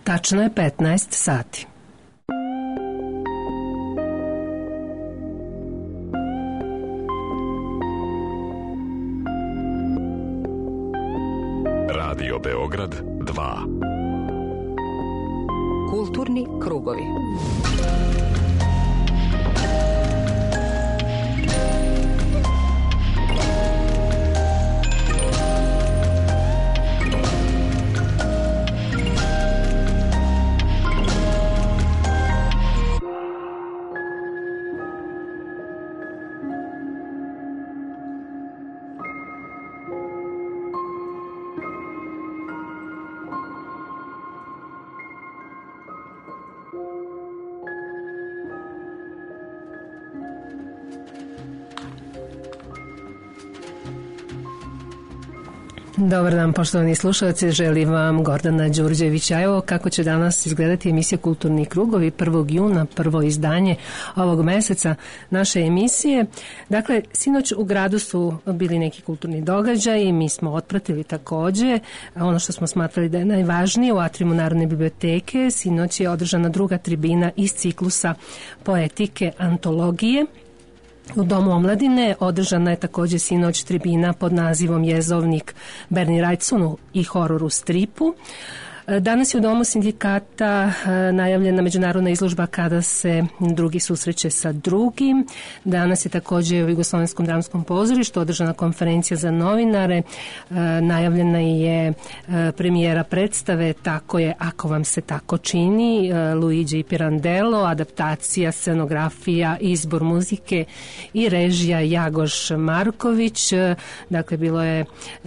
Tačno je 15 sati. Radio Beograd 2. Kulturni krugovi. Dobar dan, poštovani slušalci, želim vam Gordana Đurđević. A evo kako će danas izgledati emisija Kulturni krugovi 1. juna, prvo izdanje ovog meseca naše emisije. Dakle, sinoć u gradu su bili neki kulturni događaji, mi smo otpratili takođe ono što smo smatrali da je najvažnije u atriumu Narodne biblioteke. Sinoć je održana druga tribina iz ciklusa poetike antologije. U Domu omladine održana je takođe sinoć tribina pod nazivom Jezovnik Berni Rajcunu i horor u stripu. Danas je u Domu sindikata najavljena međunarodna izložba Kada se drugi susreće sa drugim. Danas je takođe u Jugoslovenskom dramskom pozorištu održana konferencija za novinare. Najavljena je premijera predstave Tako je, ako vam se tako čini, Luigi Pirandello, adaptacija, scenografija, izbor muzike i režija Jagoš Marković. Dakle, bilo je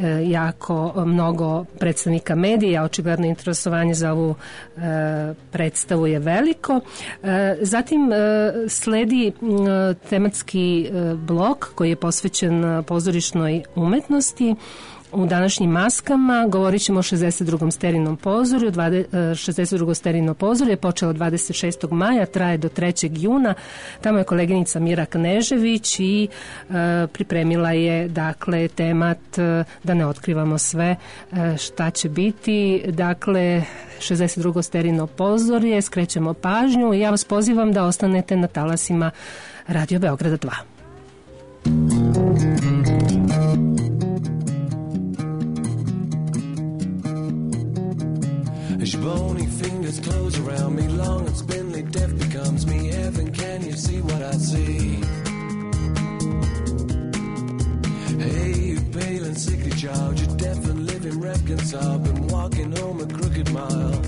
jako mnogo predstavnika medija, očigledno interesovanje za ovu predstavu je veliko. Zatim sledi tematski blok koji je posvećen pozorišnoj umetnosti. U današnjim maskama govorit ćemo o 62. Sterinom pozorju. 62. Sterino pozorje je počelo 26. maja, traje do 3. juna. Tamo je koleginica Mira Knežević i pripremila je dakle temat, da ne otkrivamo sve šta će biti. Dakle, 62. Sterino pozorje, skrećemo pažnju i ja vas pozivam da ostanete na talasima Radio Beograda 2. As your bony fingers close around me, long and spindly, death becomes me. Heaven, can you see what I see? Hey, you pale and sickly child, you're deaf and living reconciled, been walking home a crooked mile.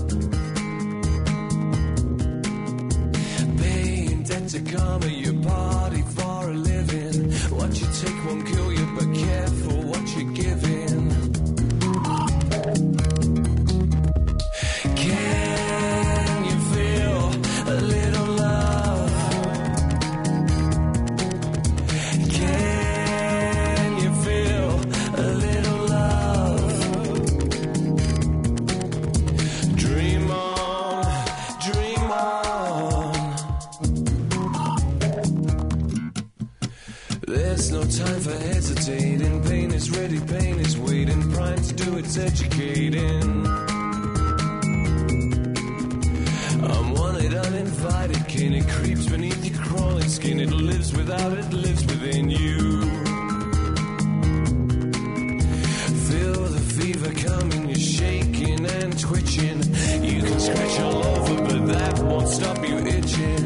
Paying debt to karma, your party for a living. What you take won't kill you, but careful what you're giving. Can you feel a little love? Can you feel a little love? Dream on, dream on. There's no time for hesitating. Pain is ready, pain is waiting. Prime to do its educating. I'm wanted, uninvited kin. It creeps beneath your crawling skin. It lives without, it lives within you. Feel the fever coming, you're shaking and twitching. You can scratch all over, but that won't stop you itching.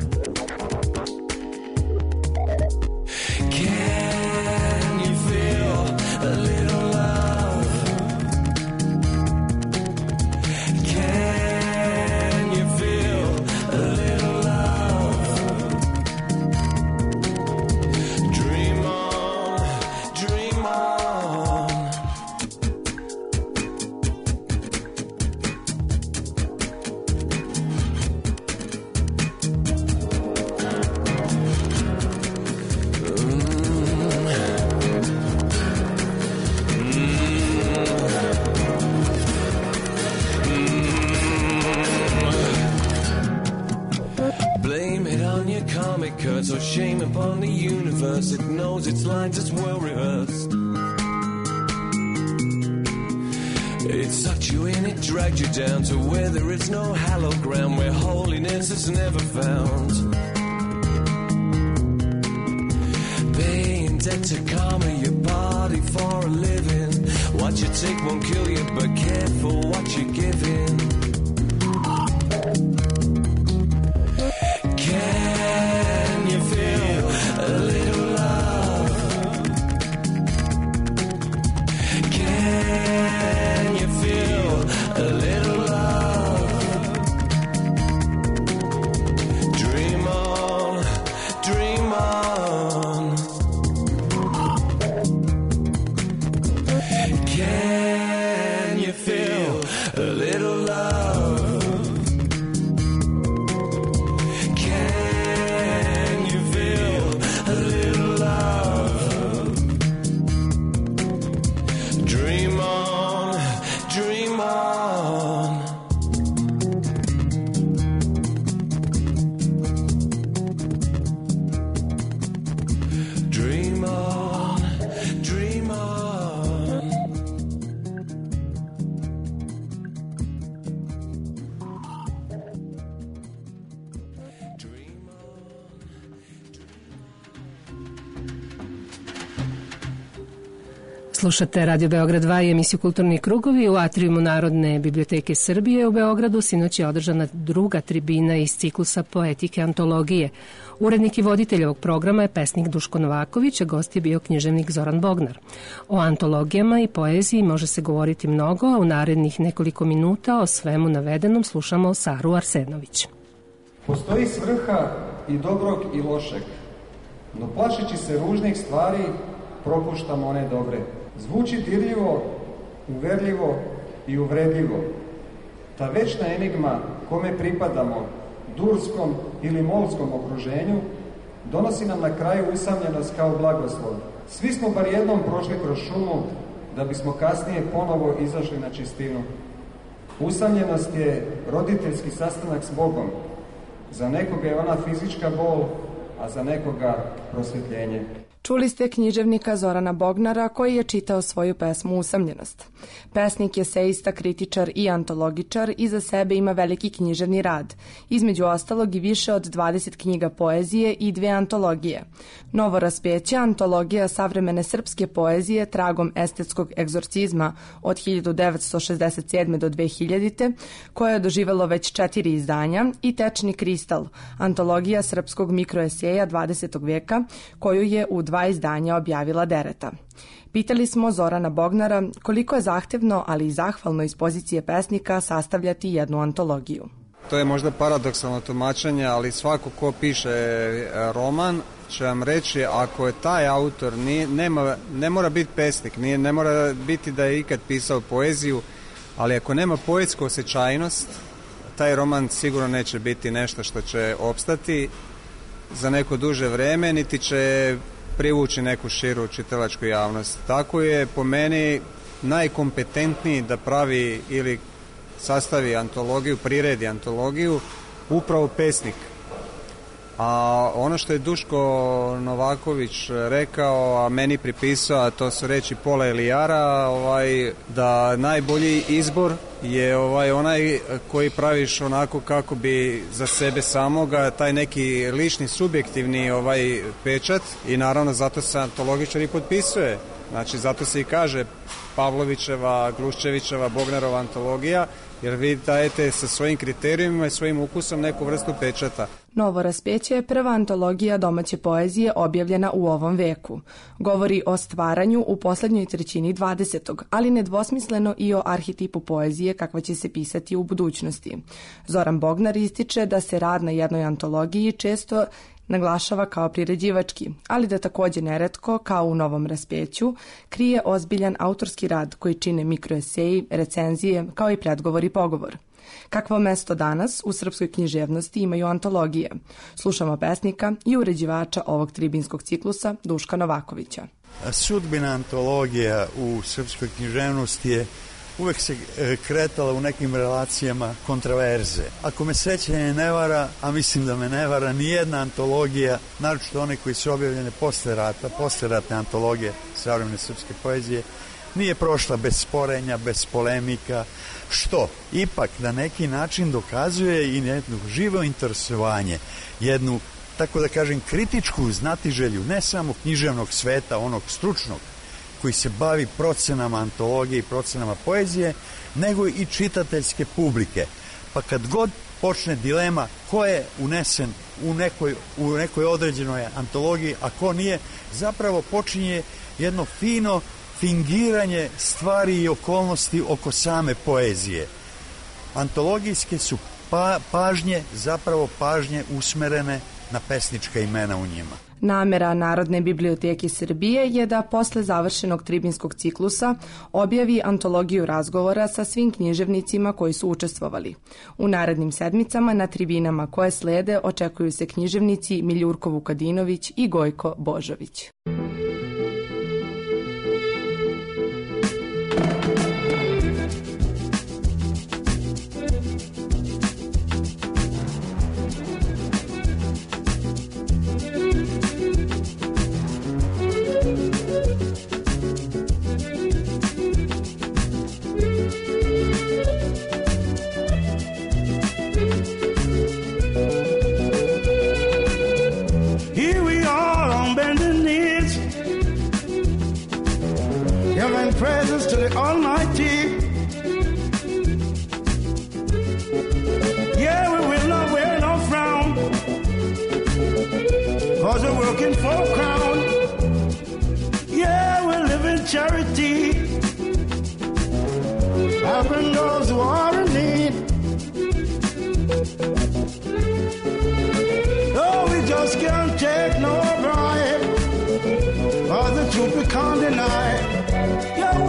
Can you feel a little love? Can you feel a little love? Dream on, dream on. Blame it on your comic cuts or shame upon the universe. It knows its lines, it's well rehearsed. It sucked you in, it dragged you down to where there is no hallowed ground, where holiness is never found. Paying debt to karma, your body for a living. What you take won't kill you, but careful what you're giving. Can you feel a little love? Can you feel a little love? Dream on, dream on. Can you feel a little love? Can you feel a little love? Dream on, dream on. Dream on, dream on. Slušate Radio Beograd 2 i emisiju Kulturni krugovi. U atrijumu Narodne biblioteke Srbije u Beogradu sinoć je održana druga tribina iz ciklusa Poetike antologije. Urednik i voditelj ovog programa je pesnik Duško Novaković, a gost je bio književnik Zoran Bognar. O antologijama i poeziji može se govoriti mnogo, a u narednih nekoliko minuta o svemu navedenom slušamo Saru Arsenović. Postoji svrha i dobrog i lošeg, no plašeći se ružnih stvari propuštamo one dobre. Zvuči dirljivo, uverljivo i uvredljivo. Ta večna enigma kome pripadamo, durskom ili molskom okruženju, donosi nam na kraju usamljenost kao blagoslov. Svi smo bar jednom prošli kroz šumu, da bismo kasnije ponovo izašli na čistinu. Usamljenost je roditeljski sastanak s Bogom. Za nekoga je ona fizička bol, a za nekoga prosvjetljenje. Čuli ste književnika Zorana Bognara koji je čitao svoju pesmu Usamljenost. Pesnik je eseista, kritičar i antologičar i za sebe ima veliki književni rad, između ostalog i više od 20 knjiga poezije i 2 antologije. Novo raspeće, antologija savremene srpske poezije tragom estetskog egzorcizma od 1967. do 2000. koja je doživelo već 4 izdanja, i Tečni kristal, antologija srpskog mikroeseja 20. veka koju je u 2 izdanja objavila Dereta. Pitali smo Zorana Bognara koliko je zahtevno, ali i zahvalno iz pozicije pesnika sastavljati jednu antologiju. To je možda paradoksalno tumačenje, ali svako ko piše roman će vam reći, ako je taj autor ne mora biti pesnik, ne mora biti da je ikad pisao poeziju, ali ako nema poetsku osjećajnost, taj roman sigurno neće biti nešto što će opstati za neko duže vreme, niti će privući neku širu čitalačku javnost. Tako je po meni najkompetentniji da pravi ili sastavi antologiju, priredi antologiju, upravo pesnik. A ono što je Duško Novaković rekao, a meni pripisao, a to su reči Pola Elijara, da najbolji izbor je onaj koji praviš onako kako bi za sebe samoga, taj neki lični subjektivni pečat, i naravno zato se antologičar i potpisuje. Znači zato se i kaže Pavlovićeva, Gluščevićeva, Bognarova antologija, jer vi dajete sa svojim kriterijumima i svojim ukusom neku vrstu pečata. Novo raspeće je prva antologija domaće poezije objavljena u ovom veku. Govori o stvaranju u poslednjoj trećini 20. ali nedvosmisleno i o arhetipu poezije kakva će se pisati u budućnosti. Zoran Bognar ističe da se rad na jednoj antologiji često naglašava kao priređivački, ali da takođe neretko, kao u Novom raspeću, krije ozbiljan autorski rad koji čine mikroeseji, recenzije, kao i predgovor i pogovor. Kakvo mesto danas u srpskoj književnosti imaju antologije? Slušamo pesnika i uređivača ovog tribinskog ciklusa Duška Novakovića. Sudbina antologija u srpskoj književnosti je uvek se kretala u nekim relacijama kontraverze. Ako me sećanje ne vara, a mislim da me ne vara, nijedna antologija, naročito one koji su objavljene posle rata, posleratne antologije savremene srpske poezije, nije prošla bez sporenja, bez polemika, što ipak na neki način dokazuje i jedno živo interesovanje, jednu, tako da kažem, kritičku znatiželju, ne samo književnog sveta, onog stručnog, koji se bavi procenama antologije i procenama poezije, nego i čitateljske publike. Pa kad god počne dilema ko je unesen u nekoj određenoj antologiji, a ko nije, zapravo počinje jedno fino fingiranje stvari i okolnosti oko same poezije. Antologijske su pažnje usmerene na pesnička imena u njima. Namera Narodne biblioteke Srbije je da posle završenog tribinskog ciklusa objavi antologiju razgovora sa svim književnicima koji su učestvovali. U narednim sedmicama na tribinama koje slede očekuju se književnici Miljurko Vukadinović i Gojko Božović. Presence to the Almighty. Yeah, we will not wear no frown, 'cause we're working for a crown. Yeah, we live in charity, helping those who are in need. Oh, we just can't take no bribe, 'cause the truth we can't deny. You're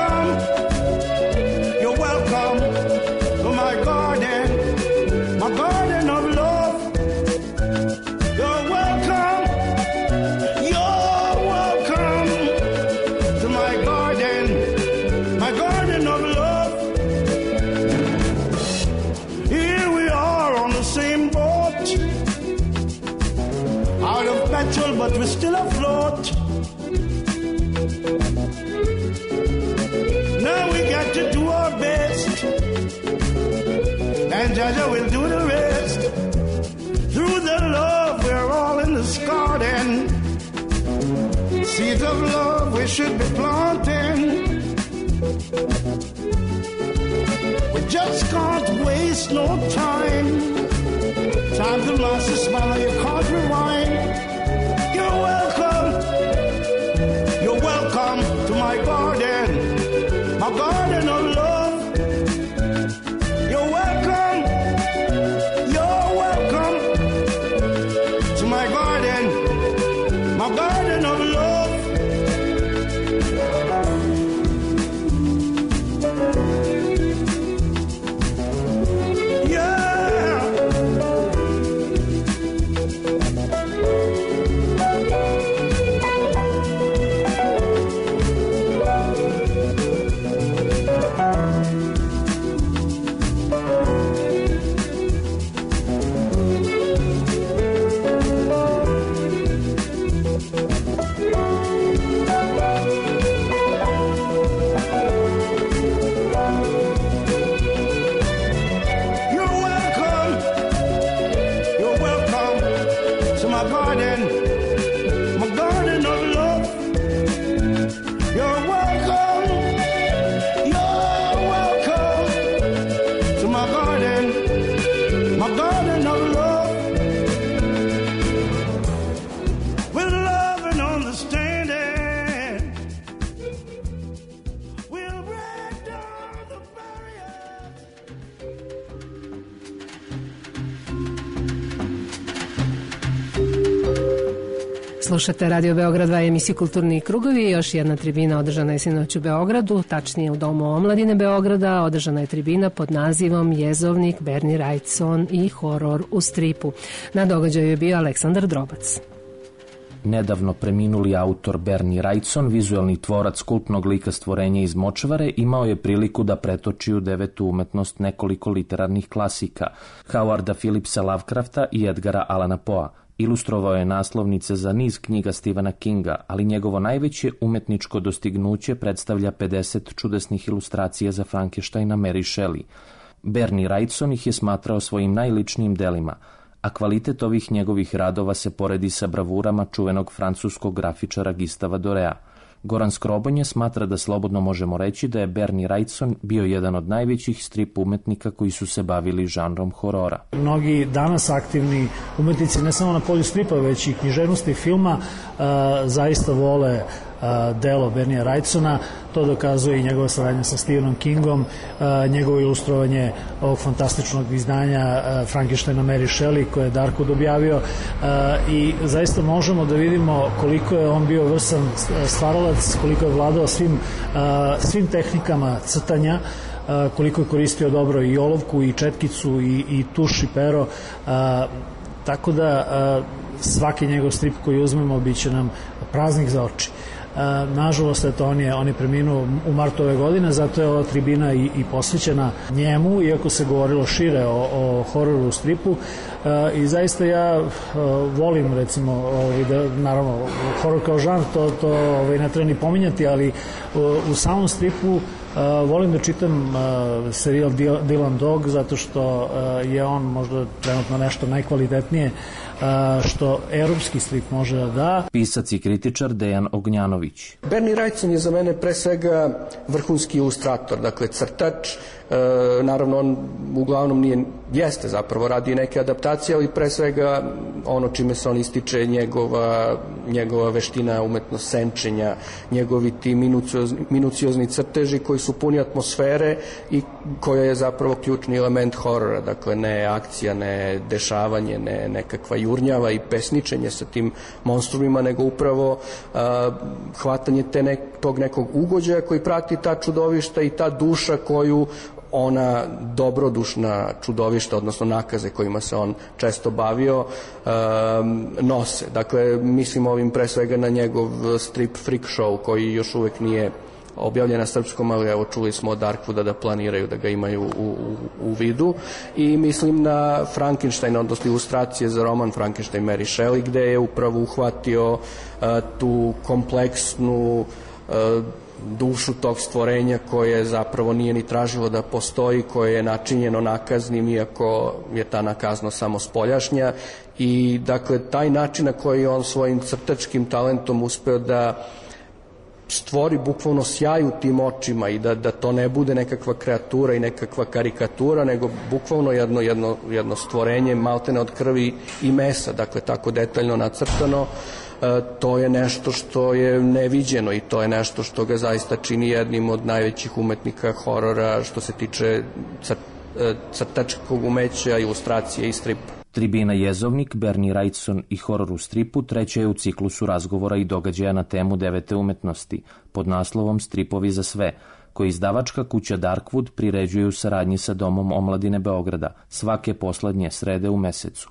welcome to my garden of love. You're welcome to my garden of love. Here we are on the same boat, out of petrol, but we're still afloat. Now we got to do our best, and Jaja will do the rest. Through the love, we're all in this garden. Seeds of love we should be planting. We just can't waste no time. Time to master smile, you can't rewind. You're welcome to my garden of love. You're welcome to my garden of love. Slušate Radio Beograd 2, emisiju Kulturni krugovi. Još jedna tribina održana je sinoć u Beogradu, tačnije u Domu omladine Beograda. Održana je tribina pod nazivom Jezovnik, Bernie Wrightson i horor u stripu. Na događaju je bio Aleksandar Drobac. Nedavno preminuli autor Bernie Wrightson, vizuelni tvorac kultnog lika Stvorenje iz močvare, imao je priliku da pretoči u devetu umetnost nekoliko literarnih klasika, Howarda Phillipsa Lovecrafta i Edgara Allana Poea. Ilustrovao je naslovnice za niz knjiga Stephena Kinga, ali njegovo najveće umetničko dostignuće predstavlja 50 čudesnih ilustracija za Frankensteina Mary Shelley. Bernie Wrightson ih je smatrao svojim najličnijim delima, a kvalitet ovih njegovih radova se poredi sa bravurama čuvenog francuskog grafičara Gustava Dorea. Goran Skrobonje smatra da slobodno možemo reći da je Bernie Wrightson bio jedan od najvećih strip umetnika koji su se bavili žanrom horora. Mnogi danas aktivni umetnici, ne samo na polju stripa, već i književnosti filma, zaista vole delo Bernie Wrightsona. To dokazuje i njegova saradnja sa Stephenom Kingom, njegovo ilustrovanje ovog fantastičnog izdanja Frankensteina Mary Shelley koje je Darkwood objavio, i zaista možemo da vidimo koliko je on bio vrsan stvaralac, koliko je vladao svim tehnikama crtanja, koliko je koristio dobro i olovku i četkicu i tuš i pero, tako da svaki njegov strip koji uzmemo bit će nam praznik za oči. Nažalost, on je preminuo u martu ove godine, zato je ova tribina i posvećena njemu, iako se govorilo šire o hororu u stripu. I zaista ja volim, recimo, da, naravno, horor kao žanr, to ne treba ni pominjati, ali u samom stripu volim da čitam serijal Dylan Dog, zato što je on možda trenutno nešto najkvalitetnije što europski strip može da da. Pisac i kritičar Dejan Ognjanović. Bernie Wrightson je za mene pre svega vrhunski ilustrator, dakle crtač. Naravno, on uglavnom jeste zapravo, radi neke adaptacije, ali pre svega ono čime se on ističe njegova veština, umetnost senčenja, njegovi ti minuciozni crteži koji su puni atmosfere i koja je zapravo ključni element horora, dakle ne akcija, ne dešavanje, ne nekakva jurnjava i pesničenje sa tim monstrumima, nego upravo hvatanje tog nekog ugođaja koji prati ta čudovišta i ta duša koju ona dobrodušna čudovišta, odnosno nakaze kojima se on često bavio, nose. Dakle, mislim ovim pre svega na njegov strip Freak Show, koji još uvek nije objavljen na srpskom, ali evo čuli smo od Darkwooda da planiraju da ga imaju u vidu, i mislim na Frankenstein, odnosno ilustracije za roman Frankenstein Mary Shelley, gde je upravo uhvatio tu kompleksnu dušu tog stvorenja koje zapravo nije ni tražilo da postoji, koje je načinjeno nakaznim, iako je ta nakaznost samo spoljašnja. I dakle, taj način na koji on svojim crtačkim talentom uspeo da stvori bukvalno sjaj u tim očima i da to ne bude nekakva kreatura i nekakva karikatura, nego bukvalno jedno stvorenje maltene od krvi i mesa, dakle tako detaljno nacrtano. To je nešto što je neviđeno i to je nešto što ga zaista čini jednim od najvećih umetnika horora što se tiče crtačkog umeća, ilustracije i stripa. Tribina Jezovnik, Bernie Wrightson i horor u stripu treća je u ciklusu razgovora i događaja na temu 9. umetnosti pod naslovom Stripovi za sve, koji izdavačka kuća Darkwood priređuje u saradnji sa Domom omladine Beograda svake poslednje srede u mesecu.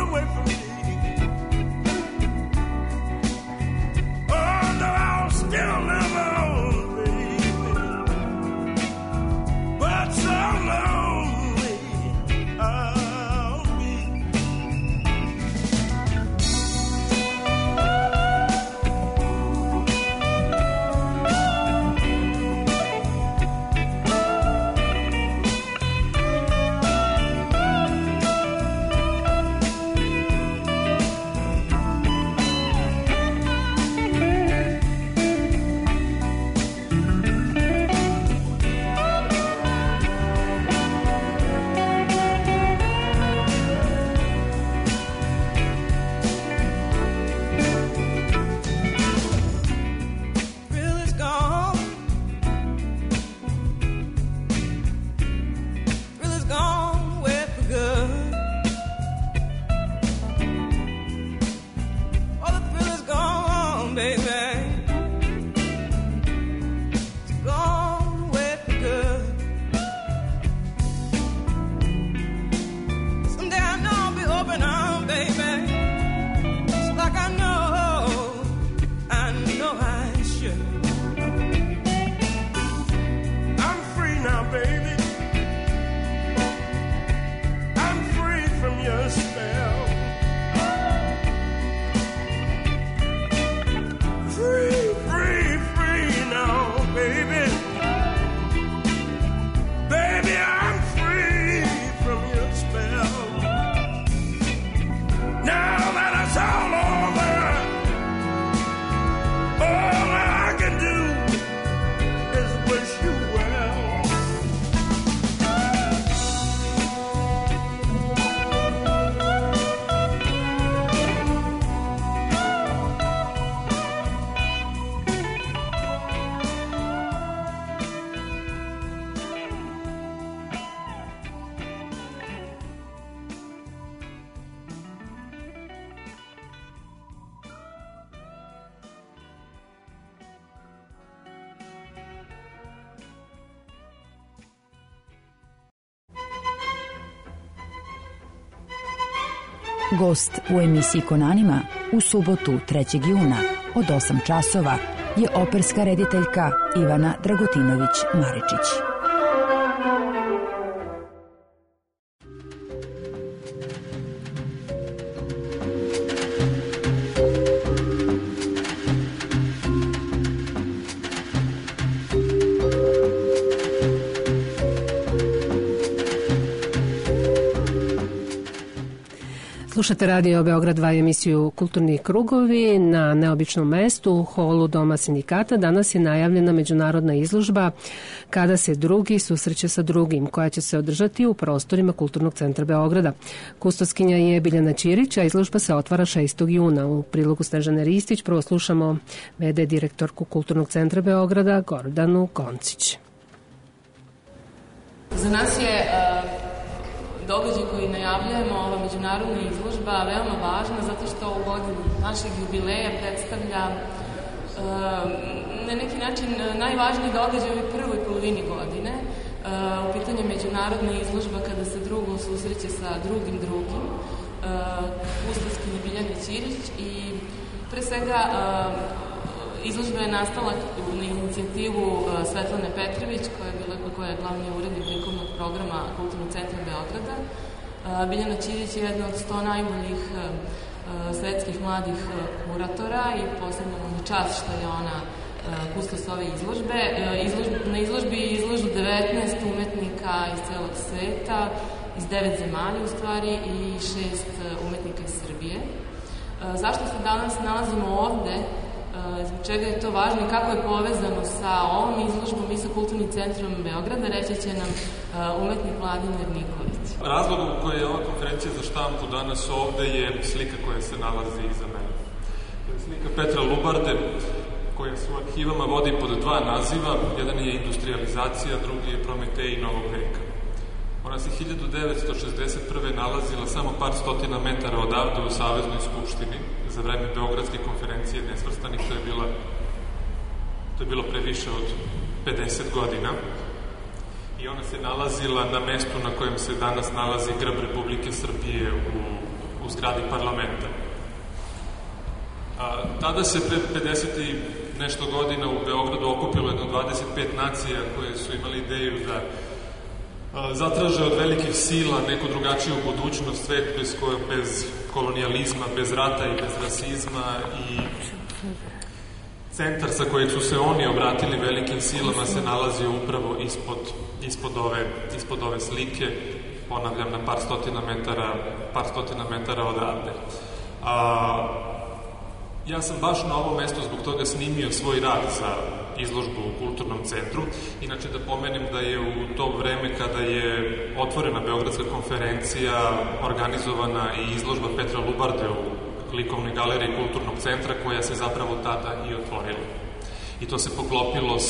Still on, baby. It's gone away for good. Someday I know I'll be open on, baby. It's like I know I should. I'm free now, baby. I'm free from your spell. Free, free, free now, baby. Baby, I'm free from your spell. Now that it's all over, all I can do is wish you well. Gost u emisiji Konanima u subotu 3. juna od 8 časova je operska rediteljka Ivana Dragutinović-Maričić. Slušate Radio Beograd 2 emisiju Kulturni krugovi na neobičnom mestu u holu Doma sindikata. Danas je najavljena međunarodna izložba Kada se drugi susreće sa drugim, koja će se održati u prostorima Kulturnog centra Beograda. Kustoskinja je Biljana Ćirić, a izložba se otvara 6. juna. U prilogu Snežane Ristić prvo slušamo v.d. direktorku Kulturnog centra Beograda Gordanu Koncić. Za nas je događaj koji najavljujemo, ova međunarodna izložba, veoma važna zato što u godini našeg jubileja predstavlja na neki način najvažniji događaj u ovoj prvoj polovini godine. U pitanju je međunarodna izložba Kada se drugo susreće sa drugim. Kustoskinja Biljana Ćirić i pre svega izložba je nastala na inicijativu Svetlane Petrović, koja je glavni urednik likovnog programa Kulturnog centra Beograda. Biljana Ćirić je jedna od 100 najboljih svetskih mladih kuratora i posebno mi čast što je ona kustos ove izložbe. Na izložbi je izložu 19 umetnika iz celog sveta, iz 9 zemalja u stvari i 6 umetnika iz Srbije. Zašto se danas nalazimo ovde? Zbog čega je to važno i kako je povezano sa ovom izložbom i sa Kulturnim centrom Beograda, reći će nam umetnik Vladimir Nikolić. Razlog u kojoj je ova konferencija za štampu danas ovde je slika koja se nalazi iza mene. Slika Petra Lubarde, koja se u arhivama vodi pod 2 naziva. Jedan je industrializacija, drugi je Prometej novog veka. Ona se 1961. nalazila samo par stotina metara odavde u Saveznoj skupštini za vreme Beogradske konferencije nesvrstanih. To je bilo pre više od 50 godina. I ona se nalazila na mestu na kojem se danas nalazi grb Republike Srbije u zgradi parlamenta. Tada se pre 50 i nešto godina u Beogradu okupilo jedno 25 nacija koje su imali ideju da zatraže od velikih sila neku drugačiju budućnost, svet bez kolonijalizma, bez rata i bez rasizma, i centar sa kojeg su se oni obratili velikim silama se nalazi upravo ispod ove slike, ponavljam, na par stotina metara odavde. Ja sam baš na ovom mestu zbog toga snimio svoj rad za izložbu u Kulturnom centru. Inače, da pomenem da je u to vreme kada je otvorena Beogradska konferencija organizovana i izložba Petra Lubarde u likovnoj galeriji Kulturnog centra, koja se zapravo tada i otvorila. I to se poklopilo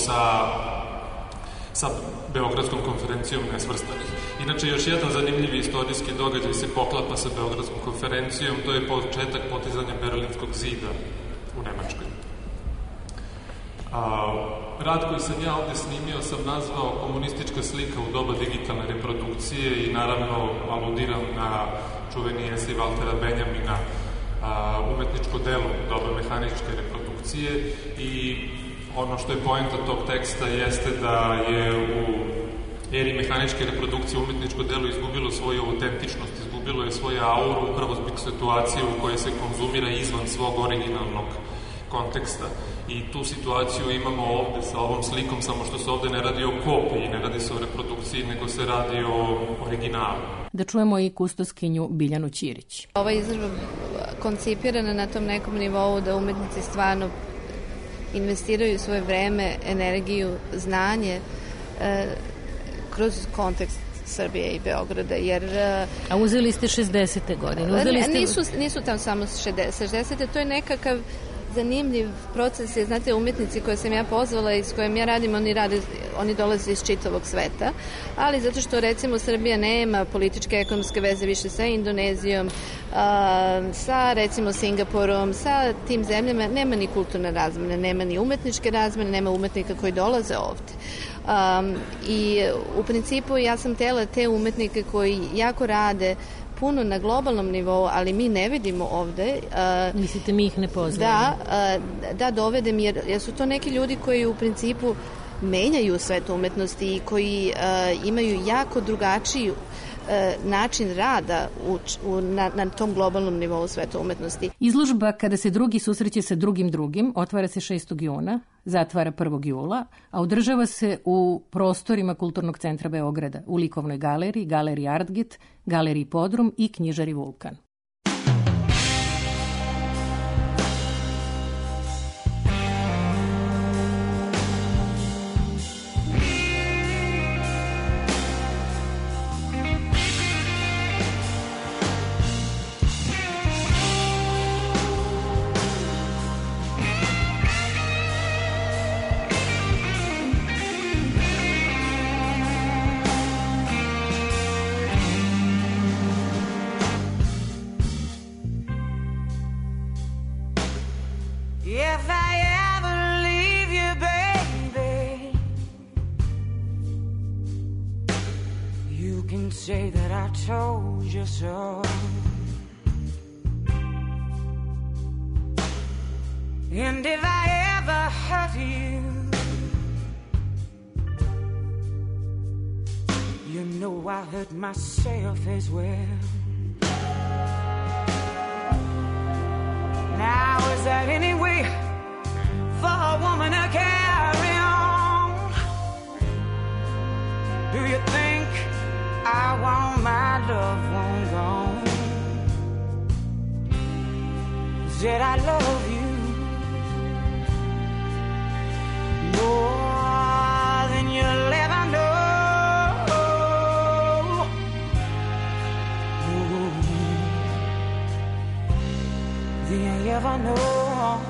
sa Beogradskom konferencijom nesvrstanih. Inače, još jedan zanimljivi istorijski događaj se poklapa sa Beogradskom konferencijom, to je početak potizanja Berlinskog zida u Nemačkoj. Rad koji sam ja ovde snimio sam nazvao Komunistička slika u doba digitalne reprodukcije i naravno aludiram na čuveni esej Valtera Benjamina umetničko delo u doba mehaničke reprodukcije i ono što je poenta tog teksta jeste da je u eri mehaničke reprodukcije umetničko delo izgubilo svoju autentičnost, izgubilo je svoju auru upravo zbog situacije u kojoj se konzumira izvan svog originalnog konteksta. I tu situaciju imamo ovde sa ovom slikom, samo što se ovde ne radi o kopiji, ne radi se o reprodukciji, nego se radi o originalu. Da čujemo i kustoskinju Biljanu Ćirić. Ova izložba koncipirana na tom nekom nivou da umetnici stvarno investiraju svoje vreme, energiju, znanje kroz kontekst Srbije i Beograda, jer... A uzeli ste 60. godine? Nisu tam samo 60. To je nekakav zanimljiv proces. Znate, umetnici koje sam ja pozvala i s kojim ja radim, oni dolaze iz čitavog sveta, ali zato što recimo Srbija nema političke ekonomske veze više sa Indonezijom, sa recimo Singapurom, sa tim zemljama, nema ni kulturne razmene, nema ni umetničke razmene, nema umetnika koji dolaze ovde. I u principu ja sam htjela te umetnike koji jako rade puno na globalnom nivou, ali mi ne vidimo ovde. Mislite, mi ih ne poznajemo? Da dovedem, jer su to neki ljudi koji u principu menjaju svet umetnosti i koji imaju jako drugačiji način rada na tom globalnom nivou sveta umetnosti. Izložba Kada se drugi susreće sa drugim otvara se 6. juna, zatvara 1. jula, a održava se u prostorima Kulturnog centra Beograda, u Likovnoj galeriji, Galeriji Artget, Galeriji Podrum i Knjižari Vulkan. If I ever leave you, baby, you can say that I told you so. And if I ever hurt you, you know I hurt myself as well. Now is that any way for a woman to carry on? Do you think I want my loved one gone? Said I love you more than you'll ever know. Than you ever know.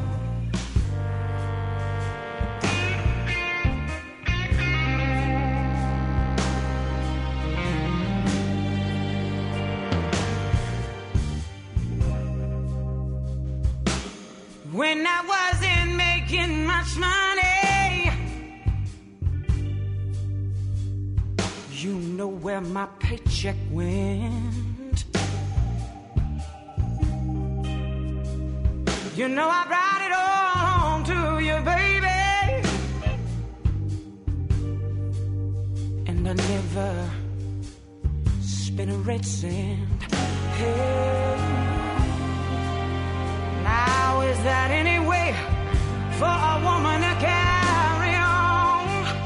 When I wasn't making much money, you know where my paycheck went. You know I brought it all home to you, baby, and I never spent a red cent. Hey, now is that any way for a woman to carry on?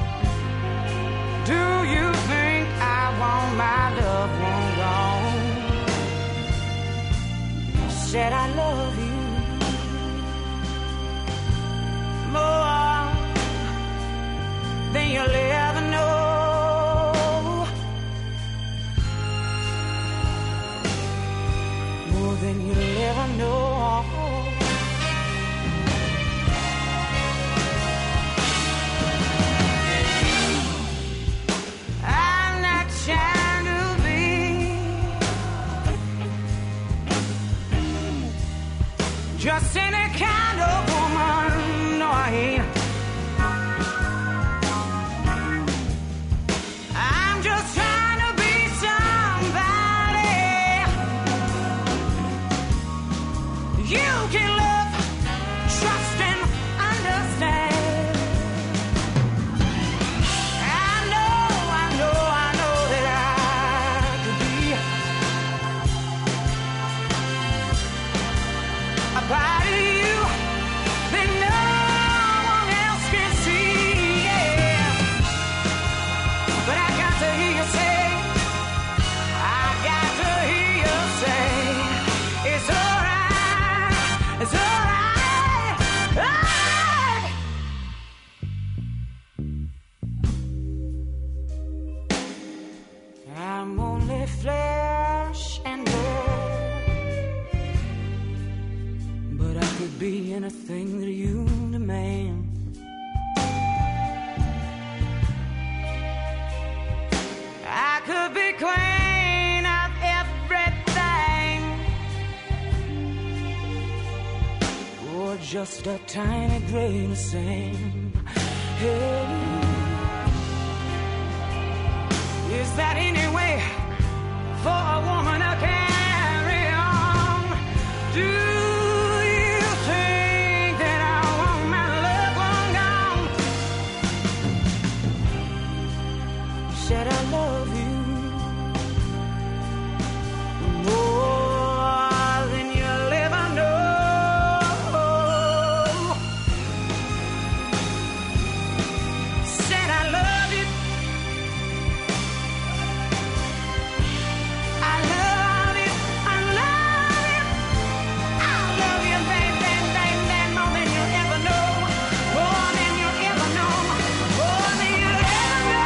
Do you think I want my loved one gone? Said I love you more than you'll ever know. More than you'll ever know. I'm not trying to be kind of woman. No, I ain't. I'm just trying to be somebody you can love, trust, and understand. I know that I could be a part of you that no one else can see, yeah. But I got to hear you say, I got to hear you say, it's alright, it's alright, alright. I'm only flesh and blood, but I could be anything that you demand. I could be queen of everything, or just a tiny grain of sand. Hey. Is that any way for a woman to carry on? Do you think that I want my love long gone? Said I love you more than you'll ever know. Said I love you. I love you, I love you, I love you, baby, baby, more than you'll ever know, more than you'll ever know, more than you'll ever know.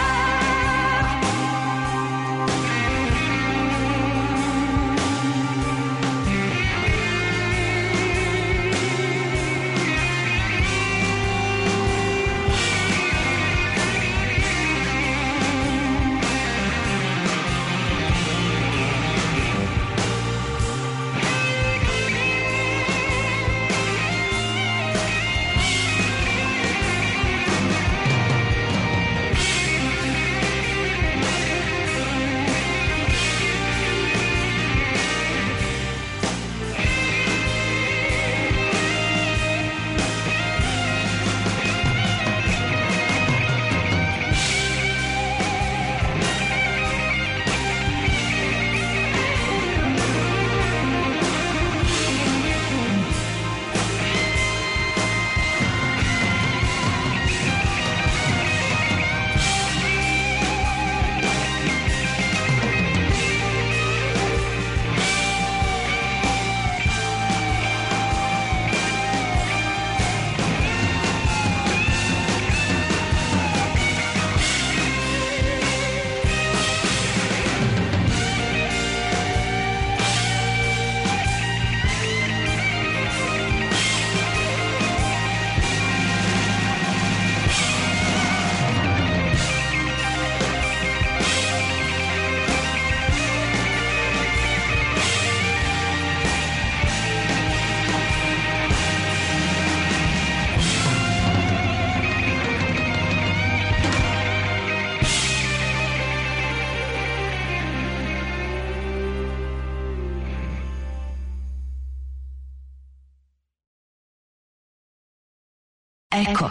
Eko.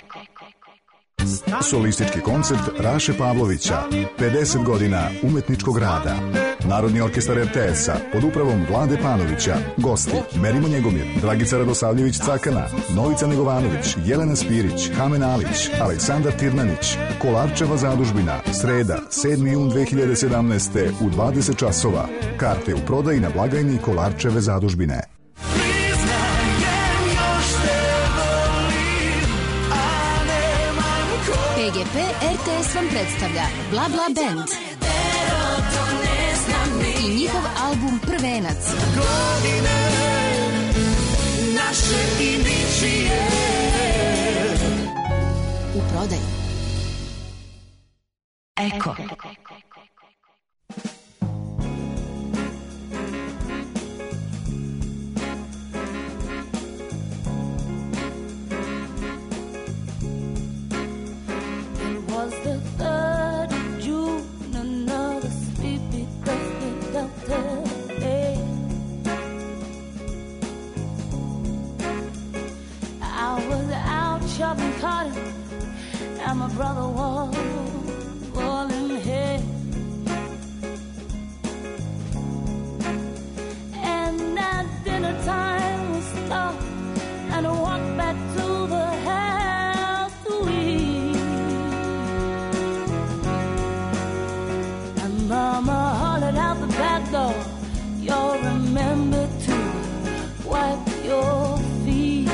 Solistički koncert Raše Pavlovića, 50 godina umetničkog rada. Narodni orkestar RTS-a pod upravom Vlade Panovića. Gosti: Merimo Njegomir, Dragica Radosavljević Cakana, Novica Negovanović, Jelena Spirić, Kamen Alić, Aleksandar Tirnanić. Kolarčeva zadužbina, sreda, 7. jun 2017. u 20 časova. Karte u prodaji na blagajni Kolarčeve zadužbine. PGP RTS vam predstavlja Bla Bla Band i njihov album Prvenac. U prodaji. Eko. chopping cotton, and my brother was pulling hay. And at dinner time we stopped and walked back to the house to eat. And Mama hollered out the back door, "You'll remember to wipe your feet."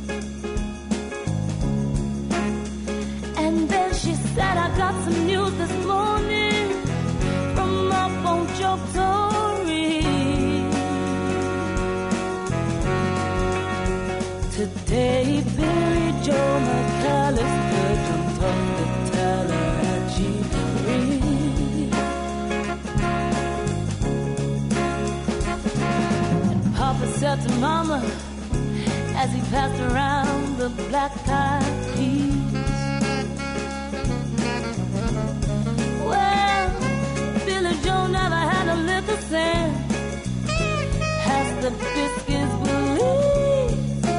And then she said, "I got some news this morning from up on Choctaw. Today Billy Joe McAllister jumped off the Tallahatchie Bridge." And Papa said to Mama as he passed around the black-eyed peas, "Well, Billy Joe never had a lick of sense, as the biscuits believe.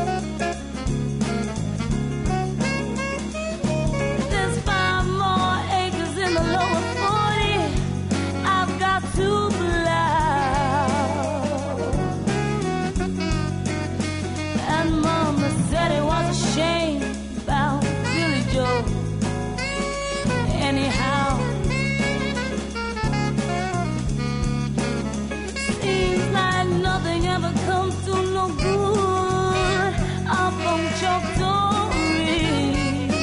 There's 5 more acres in the lower 40 I've got to plow." And Mama said it was a shame about Billy Joe. Anyhow, seems like nothing ever comes to no good up on Choctaw Ridge.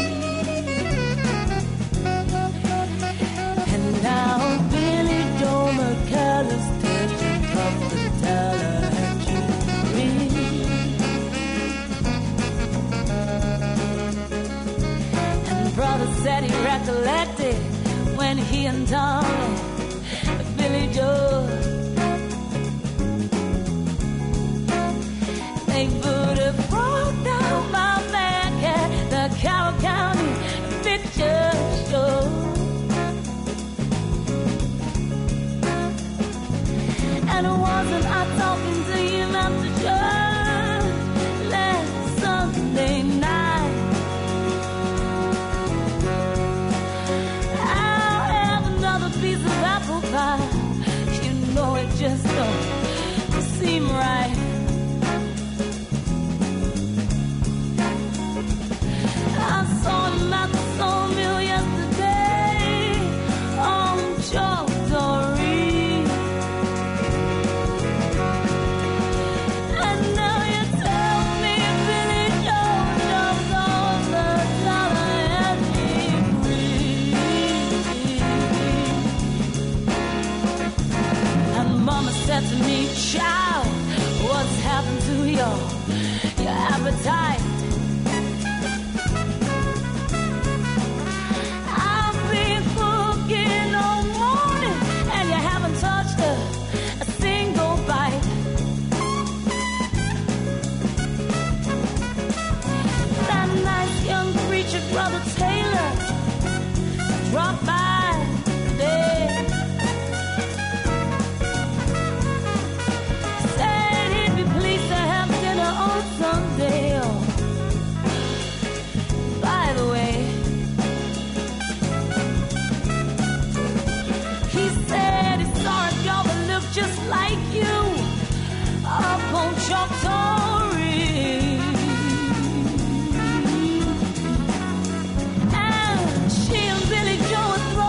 And now Billy Joe McAllister jumped off the Tallahatchie Bridge. And Brother said he recollected when he and Tommy, Billy Joe, they put a frog down my back at the Carroll County Picture Show. And wasn't I talking to you after church last Sunday night? I'll have another piece of apple pie. You know it just don't seem right. I saw him at the sawmill yesterday on Choctaw Ridge. And now you tell me Billy Joe jumped off the Tallahatchie Bridge. And Mama said to me, "Child, what's happened to your appetite? I've been cooking all morning and you haven't touched a single bite." That nice young preacher, Brother Taylor, dropped by today. Said he'd be pleased to have dinner on Sunday. Oh, by the way, he said he saw a girl that looked just like you up on Choctaw Ridge. And she and Billy Joe were throwing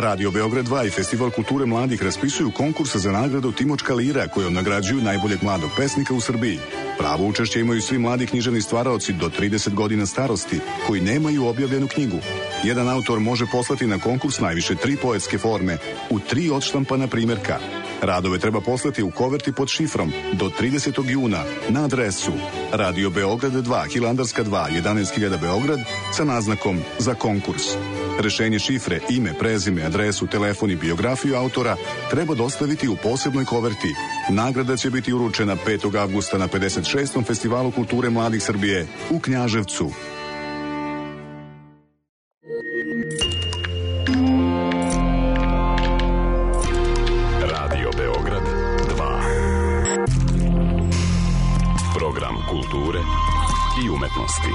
Radio Beograd 2 i Festival kulture mladih raspisuju konkurs za nagradu Timočka lira kojom nagrađuju najboljeg mladog pesnika u Srbiji. Pravo učešće imaju svi mladi književni stvaraoci do 30 godina starosti koji nemaju objavljenu knjigu. Jedan autor može poslati na konkurs najviše 3 poetske forme u 3 odštampana primjerka. Radove treba poslati u koverti pod šifrom do 30. juna na adresu Radio Beograd 2, Hilandarska 2, 11.000 Beograd sa naznakom za konkurs. Rešenje šifre, ime, prezime, adresu, telefon i biografiju autora treba dostaviti u posebnoj koverti. Nagrada će biti uručena 5. avgusta na 56. Festivalu kulture mladih Srbije u Knjaževcu. Radio Beograd 2. Program kulture i umetnosti.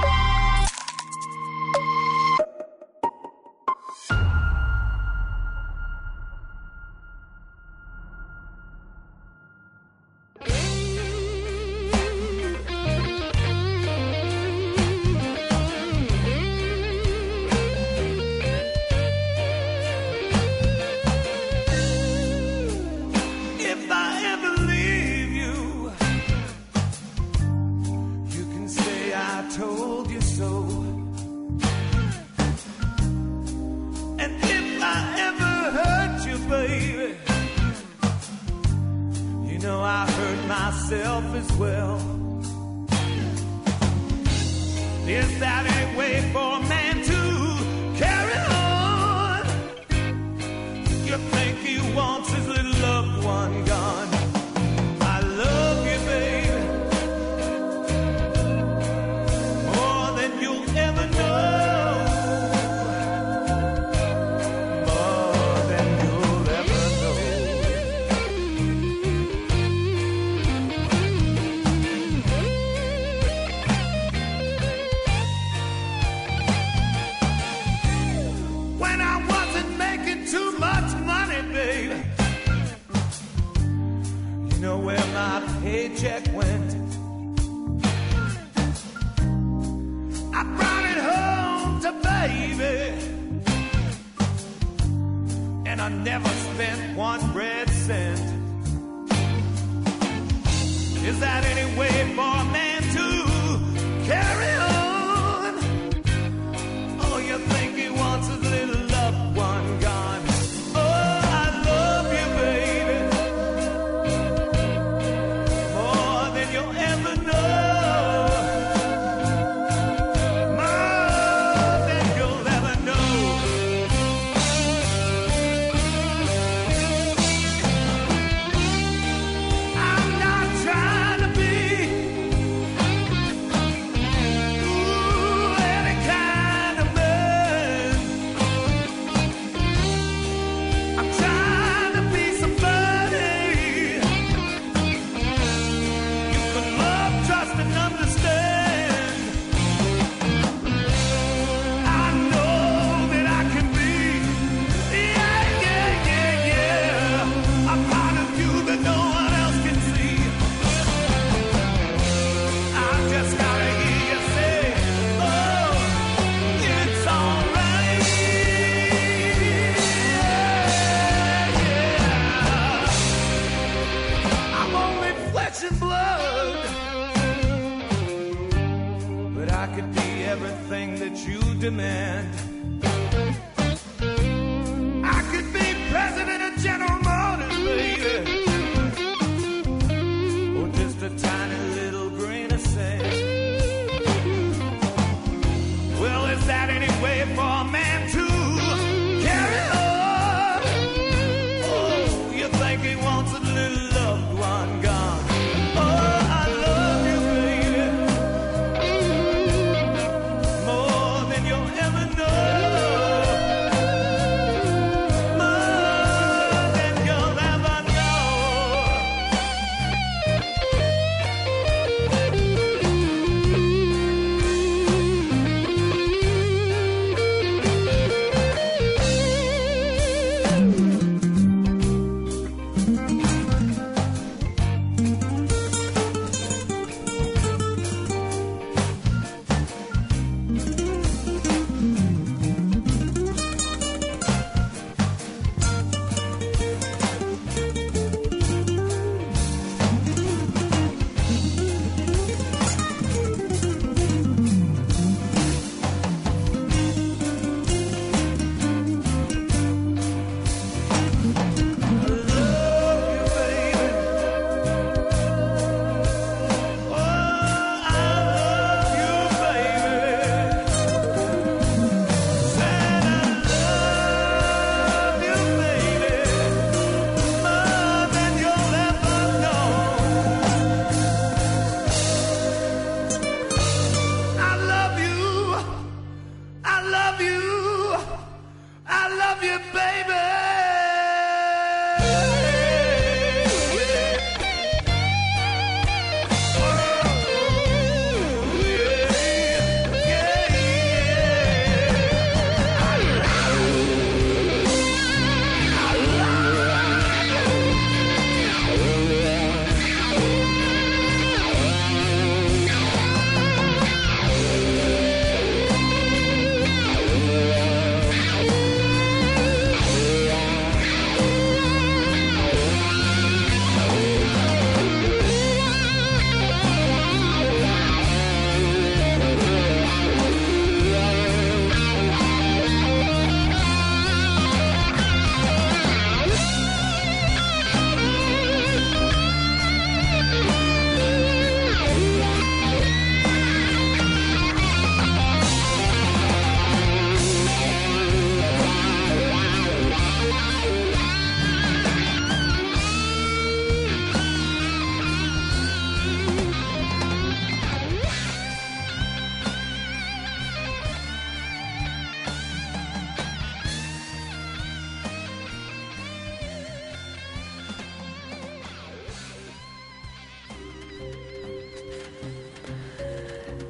Ever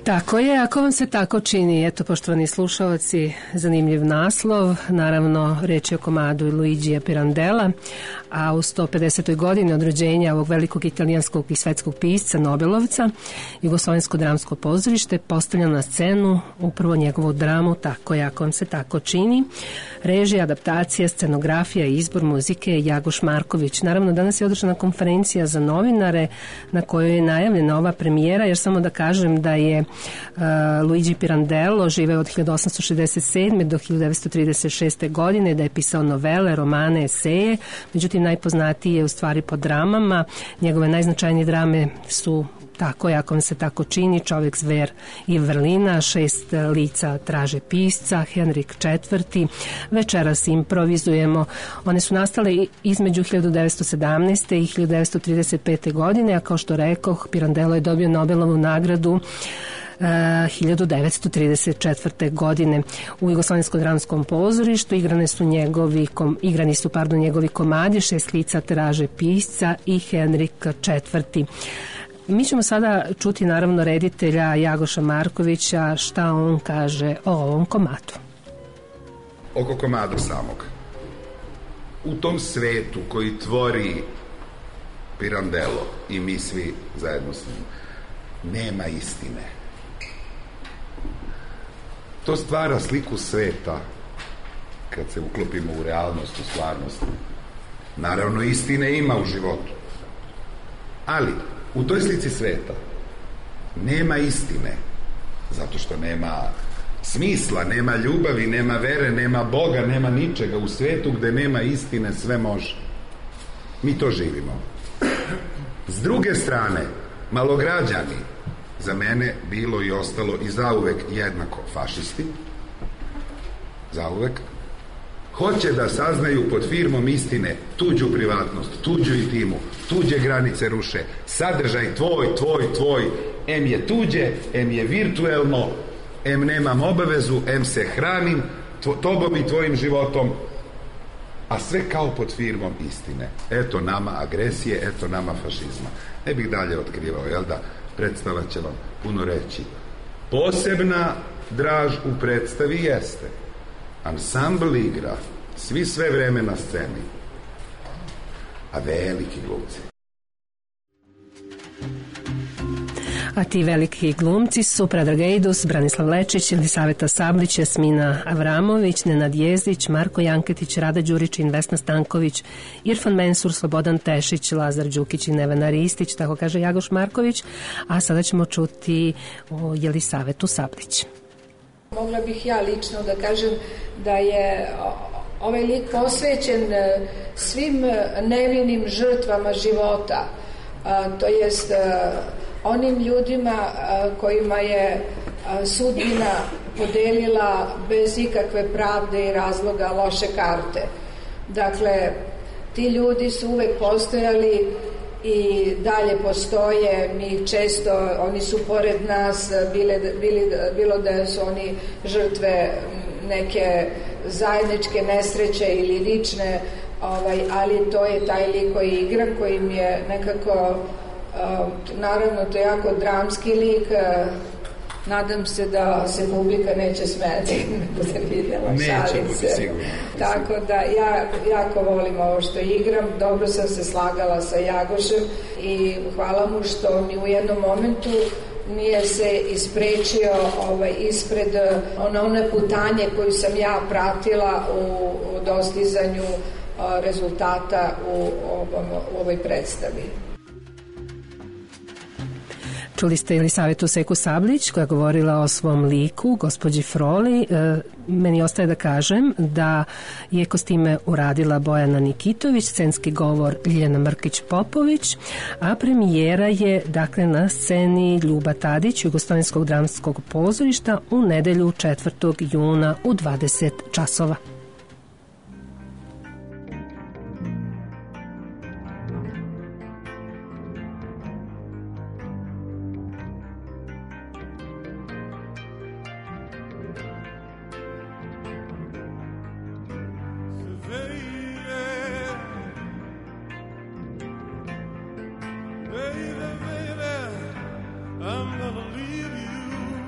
Tako je, ako vam se tako čini, eto, poštovani slušalci, zanimljiv naslov, naravno reč je o komadu Luigija Pirandella, a u 150. godini od rođenja ovog velikog italijanskog i svetskog pisca, Nobelovca, Jugoslovensko dramsko pozorište postavlja na scenu upravo njegovu dramu Tako je, ako vam se tako čini. Režija, adaptacija, scenografija i izbor muzike je Jagoš Marković. Naravno, danas je održana konferencija za novinare na kojoj je najavljena ova premijera, jer samo da kažem da je Luigi Pirandello živeo od 1867. do 1936. godine, da je pisao novele, romane, eseje, međutim najpoznatiji je u stvari po dramama. Njegove najznačajnije drame su Tako je, ako vam se tako čini, Čovjek, zver i vrlina, Šest lica traže pisca, Henrik IV. Večeras improvizujemo. One su nastale između 1917. i 1935. godine, a kao što rekoh, Pirandello je dobio Nobelovu nagradu 1934. godine. U Jugoslovenskom dramskom pozorištu igrani su njegovi komadi Šest lica traže pisca i Henrik IV. Mi ćemo sada čuti naravno reditelja Jagoša Markovića šta on kaže o ovom komadu. Oko komada samog. U tom svetu koji tvori Pirandello i mi svi zajedno s njim, nema istine. To stvara sliku sveta kad se uklopimo u realnost, u stvarnost. Naravno, istine ima u životu. Ali u toj slici sveta nema istine, zato što nema smisla, nema ljubavi, nema vere, nema Boga, nema ničega. U svetu gde nema istine sve može. Mi to živimo. S druge strane, malograđani, za mene bilo i ostalo i zauvek jednako fašisti, zauvek, hoće da saznaju pod firmom istine tuđu privatnost, tuđu intimu, tuđe granice ruše, sadržaj tvoj, em je tuđe, em je virtuelno, em nemam obavezu, em se hranim tobom i tvojim životom, a sve kao pod firmom istine. Eto nama agresije, eto nama fašizma. Ne bih dalje otkrivao, jel da? Predstava će vam puno reći. Posebna draž u predstavi jeste ansambl igra, svi sve vreme na sceni, a veliki glumci. A ti veliki glumci su Predrag Ejdus, Branislav Lečić, Jelisaveta Sablić, Jasmina Avramović, Nenad Jezdić, Marko Janketić, Rada Đuričin, Vesna Stanković, Irfan Mensur, Slobodan Tešić, Lazar Đukić i Nevena Ristić, tako kaže Jagoš Marković, a sada ćemo čuti o Jelisavetu Sablić. Mogla bih ja lično da kažem da je ovaj lik posvećen svim nevinim žrtvama života, to jest onim ljudima kojima je sudbina podelila bez ikakve pravde i razloga loše karte. Dakle, ti ljudi su uvek postojali i dalje postoje. Mi često, oni su pored nas, bilo da su oni žrtve neke zajedničke nesreće ili lične, ali to je taj lik koji igra, koji mi je nekako, naravno to je jako dramski lik, nadam se da se publika neće smeti, ne bude vidjela, šalim se. Tako da ja jako volim ovo što igram, dobro sam se slagala sa Jagošem i hvala mu što mi u jednom momentu nije se isprečio ispred one putanje koju sam ja pratila u dostizanju rezultata u ovoj predstavi. Čuli ste Jelisavetu Seku Sablić koja je govorila o svom liku, gospođi Froli. Meni ostaje da kažem da je kostime uradila Bojana Nikitović, scenski govor Ljiljana Mrkić-Popović, a premijera je dakle na sceni Ljuba Tadić Jugoslovenskog dramskog pozorišta u nedelju 4. juna u 20 časova. I'm gonna leave you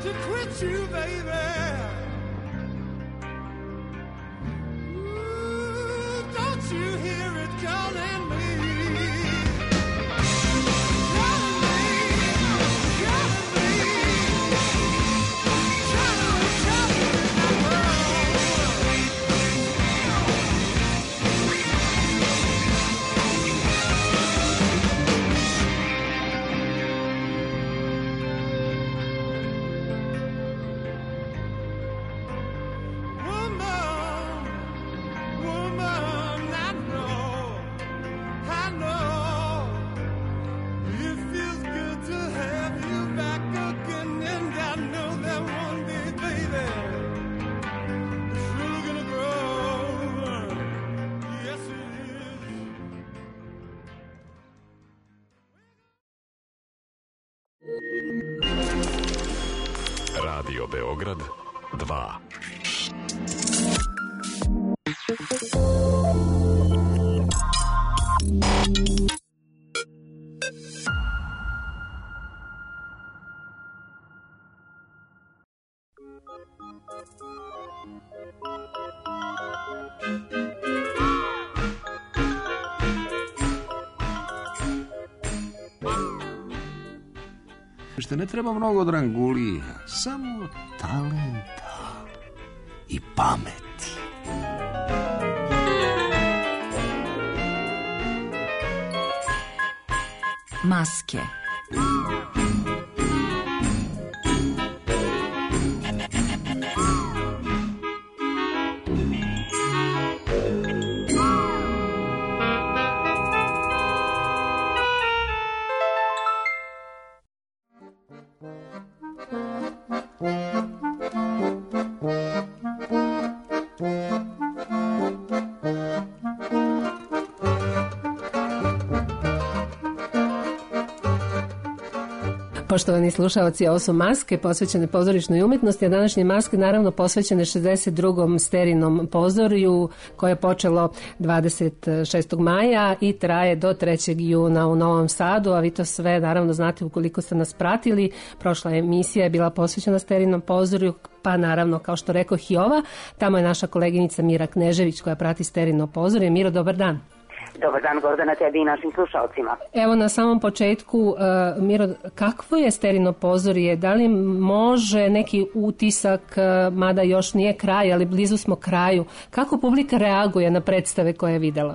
to quit you, baby. Ooh, don't you hear it calling me? Radio Beograd 2. Što ne treba mnogo drangulija, samo talenta i pameti. Maske. Poštovani slušalci, ovo su maske posvećene pozorišnoj umetnosti, a današnje maske naravno posvećene 62. Sterinom pozorju koje je počelo 26. maja i traje do 3. juna u Novom Sadu, a vi to sve naravno znate ukoliko ste nas pratili. Prošla emisija je bila posvećena Sterinom pozorju, pa naravno kao što rekoh i ova, tamo je naša koleginica Mira Knežević koja prati Sterino pozorje. Miro, dobar dan. Dobar dan, Gordana, tebi i našim slušalcima. Evo na samom početku, Miro, kakvo je Sterino pozorje? Da li može neki utisak, mada još nije kraj, ali blizu smo kraju, kako publika reaguje na predstave koje je videla?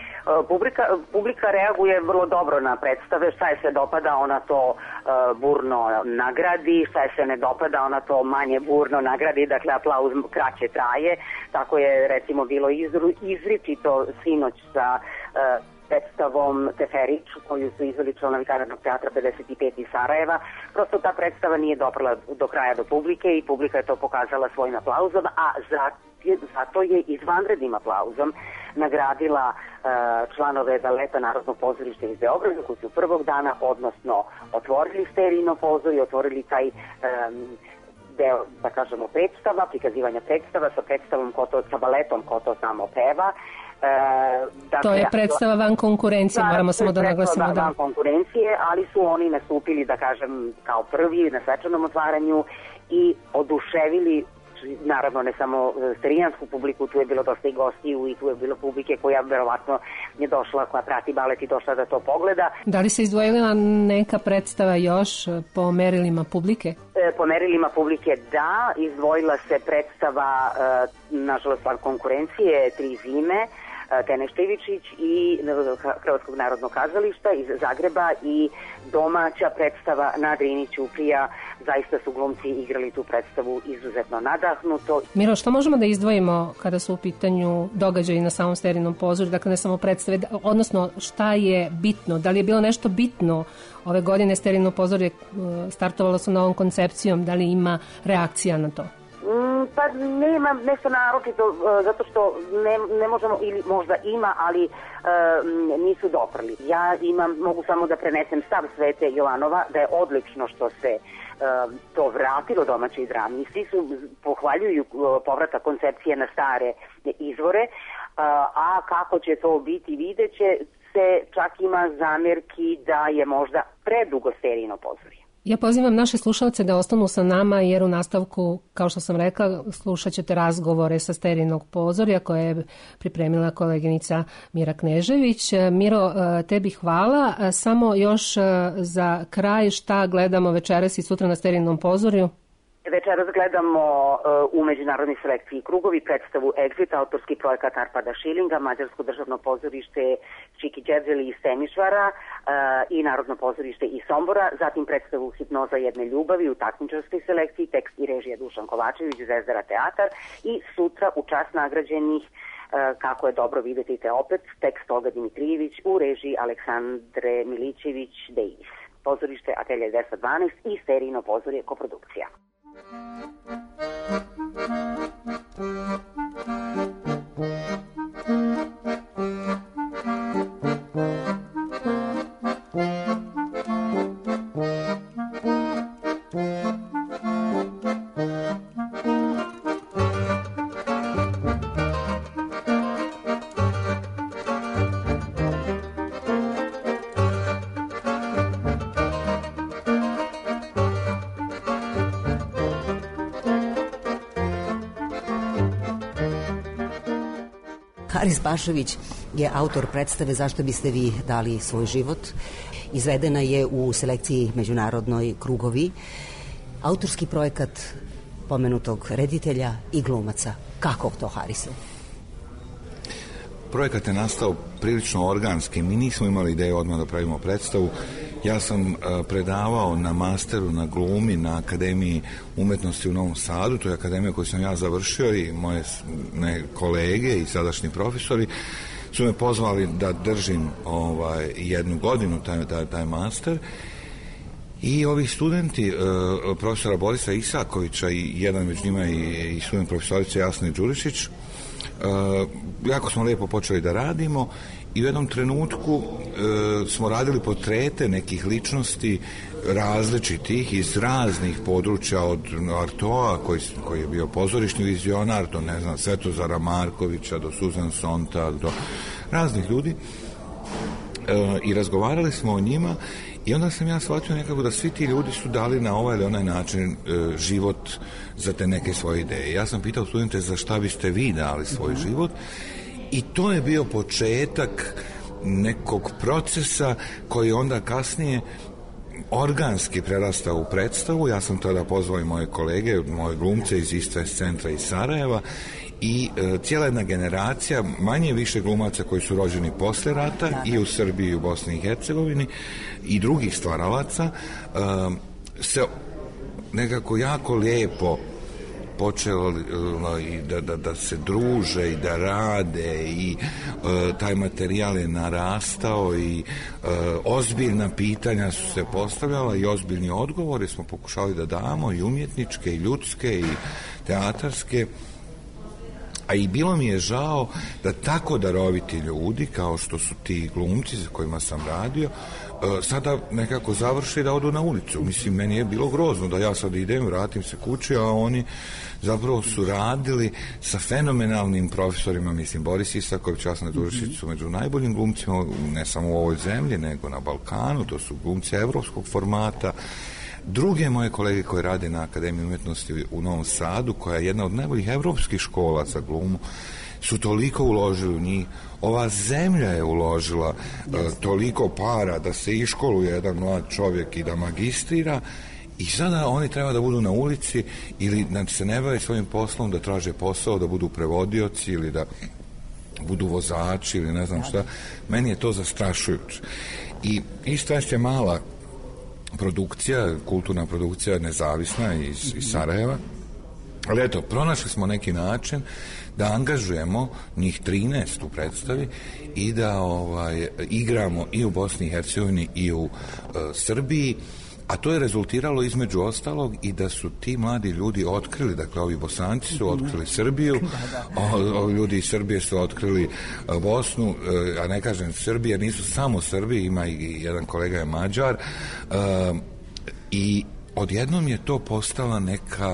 Publika reaguje vrlo dobro na predstave, šta je se dopada ona to burno nagradi, šta je se ne dopada ona to manje burno nagradi, dakle aplauz kraće traje, tako je recimo bilo izričito sinoć sa predstavom Teferić koju su izveli članovi Kamernog teatra 55 iz Sarajeva. Prosto ta predstava nije doprla do kraja do publike i publika je to pokazala svojim aplauzom, a zato je izvanrednim aplauzom nagradila članove baleta Narodnog pozorišta iz Beograda koji su prvog dana, odnosno otvorili Sterino pozorje, otvorili taj deo, da kažemo, predstava, prikazivanja predstava sa predstavom sa baletom ko to samo peva. Dakle, to je predstava van konkurencije, moramo samo da naglasimo. Van konkurencije, ali su oni nastupili, da kažem, kao prvi na svečanom otvaranju i oduševili, naravno ne samo sterijansku publiku, tu je bilo dosta i gostiju i tu je bilo publike koja verovatno je došla, koja prati balet i došla da to pogleda. Da li se izdvojila neka predstava još po merilima publike? Po merilima publike da, izdvojila se predstava nažalost van konkurencije Tri zime, Tene Števičić i Hrvatskog narodnog kazališta iz Zagreba i domaća predstava na Drini Ćuprija. Zaista su glumci igrali tu predstavu izuzetno nadahnuto. Miro, što možemo da izdvojimo kada su u pitanju događaji na samom Sterinom pozorju, dakle ne samo predstave, odnosno šta je bitno, da li je bilo nešto bitno ove godine? Sterino pozorje startovalo sa novom koncepcijom, da li ima reakcija na to? Pa nema nešto naročito, zato što ne možemo, ili možda ima, ali nisu doprli. Ja mogu samo da prenesem stav Svete Jovanova da je odlično što se to vratilo domaćoj drami. Svi pohvaljuju povratak koncepcije na stare izvore, a kako će to biti videće se, čak ima zamjerki da je možda predugo Sterino pozorje. Ja pozivam naše slušalce da ostanu sa nama jer u nastavku, kao što sam rekla, slušat ćete razgovore sa Sterinog pozorja koje je pripremila koleginica Mira Knežević. Miro, tebi hvala. Samo još za kraj šta gledamo večeras i sutra na Sterinom pozorju? Večeras gledamo u Međunarodnoj selekciji Krugovi predstavu Exit, autorski projekat Arpada Šilinga, Mađarsko državno pozorište Čiki Đerđeli iz Temišvara i Narodno pozorište iz Sombora, zatim predstavu Hipnoza jedne ljubavi u takmičarskoj selekciji, tekst i režija Dušan Kovačević, Zvezdara teatar i sutra u čast nagrađenih Kako je dobro videti te opet, tekst Olga Dimitrijević u režiji Aleksandre Milićević Dejis. Pozorište Atelje 212 i Sterijino pozorje koprodukcija. Haris Bašević je autor predstave Zašto biste vi dali svoj život. Izvedena je u selekciji Međunarodnoj Krugovi. Autorski projekat pomenutog reditelja i glumaca. Kako to, Harise? Projekat je nastao prilično organski. Mi nismo imali ideju odmah da pravimo predstavu. Ja sam predavao na masteru na glumi na Akademiji umetnosti u Novom Sadu. To je akademija koju sam ja završio i moje kolege i sadašnji profesori su me pozvali da držim jednu godinu taj master. I ovi studenti, profesora Borisa Isakovića i jedan među njima i student profesorice Jasne Đurišić, jako smo lijepo počeli da radimo i u jednom trenutku smo radili portrete nekih ličnosti različitih iz raznih područja, od Artoa koji je bio pozorišni vizionar do Svetozara Markovića, do Susan Sontag, do raznih ljudi i razgovarali smo o njima. I onda sam ja shvatio nekako da svi ti ljudi su dali na ovaj ili onaj način život za te neke svoje ideje. Ja sam pitao studente za šta biste vi dali svoj život i to je bio početak nekog procesa koji onda kasnije organski prerastao u predstavu. Ja sam tada pozvao i moje kolege, moje glumce iz East West centra iz Sarajeva i cijela jedna generacija, manje više glumaca koji su rođeni posle rata i u Srbiji i u Bosni i Hercegovini i drugih stvaralaca se nekako jako lijepo počelo i da se druže i da rade i taj materijal je narastao i ozbiljna pitanja su se postavljala i ozbiljni odgovori smo pokušali da damo i umjetničke i ljudske i teatarske. A i bilo mi je žao da tako daroviti ljudi, kao što su ti glumci za kojima sam radio, sada nekako završi da odu na ulicu. Mislim, meni je bilo grozno da ja sad idem, vratim se kući, a oni zapravo su radili sa fenomenalnim profesorima, mislim, Boris Isaković, Jasna Đurišić su među najboljim glumcima, ne samo u ovoj zemlji, nego na Balkanu, to su glumci evropskog formata. Druge moje kolege koje rade na Akademiji umetnosti u Novom Sadu, koja je jedna od najboljih evropskih škola za glumu, su toliko uložili u njih. Ova zemlja je uložila toliko para da se iškoluje jedan mlad čovjek i da magistrira i sada oni treba da budu na ulici ili da se ne bave svojim poslom, da traže posao, da budu prevodioci ili da budu vozači ili ne znam šta. Meni je to zastrašujuće. I isto je mala produkcija, kulturna produkcija nezavisna iz Sarajeva, ali eto, pronašli smo neki način da angažujemo njih 13 u predstavi i da igramo i u Bosni i Hercegovini i u Srbiji, a to je rezultiralo između ostalog i da su ti mladi ljudi otkrili, dakle ovi Bosanci su otkrili Srbiju, ovi ljudi iz Srbije su otkrili Bosnu, a ne kažem Srbije, nisu samo Srbi, ima i jedan kolega je Mađar, i odjednom je to postala neka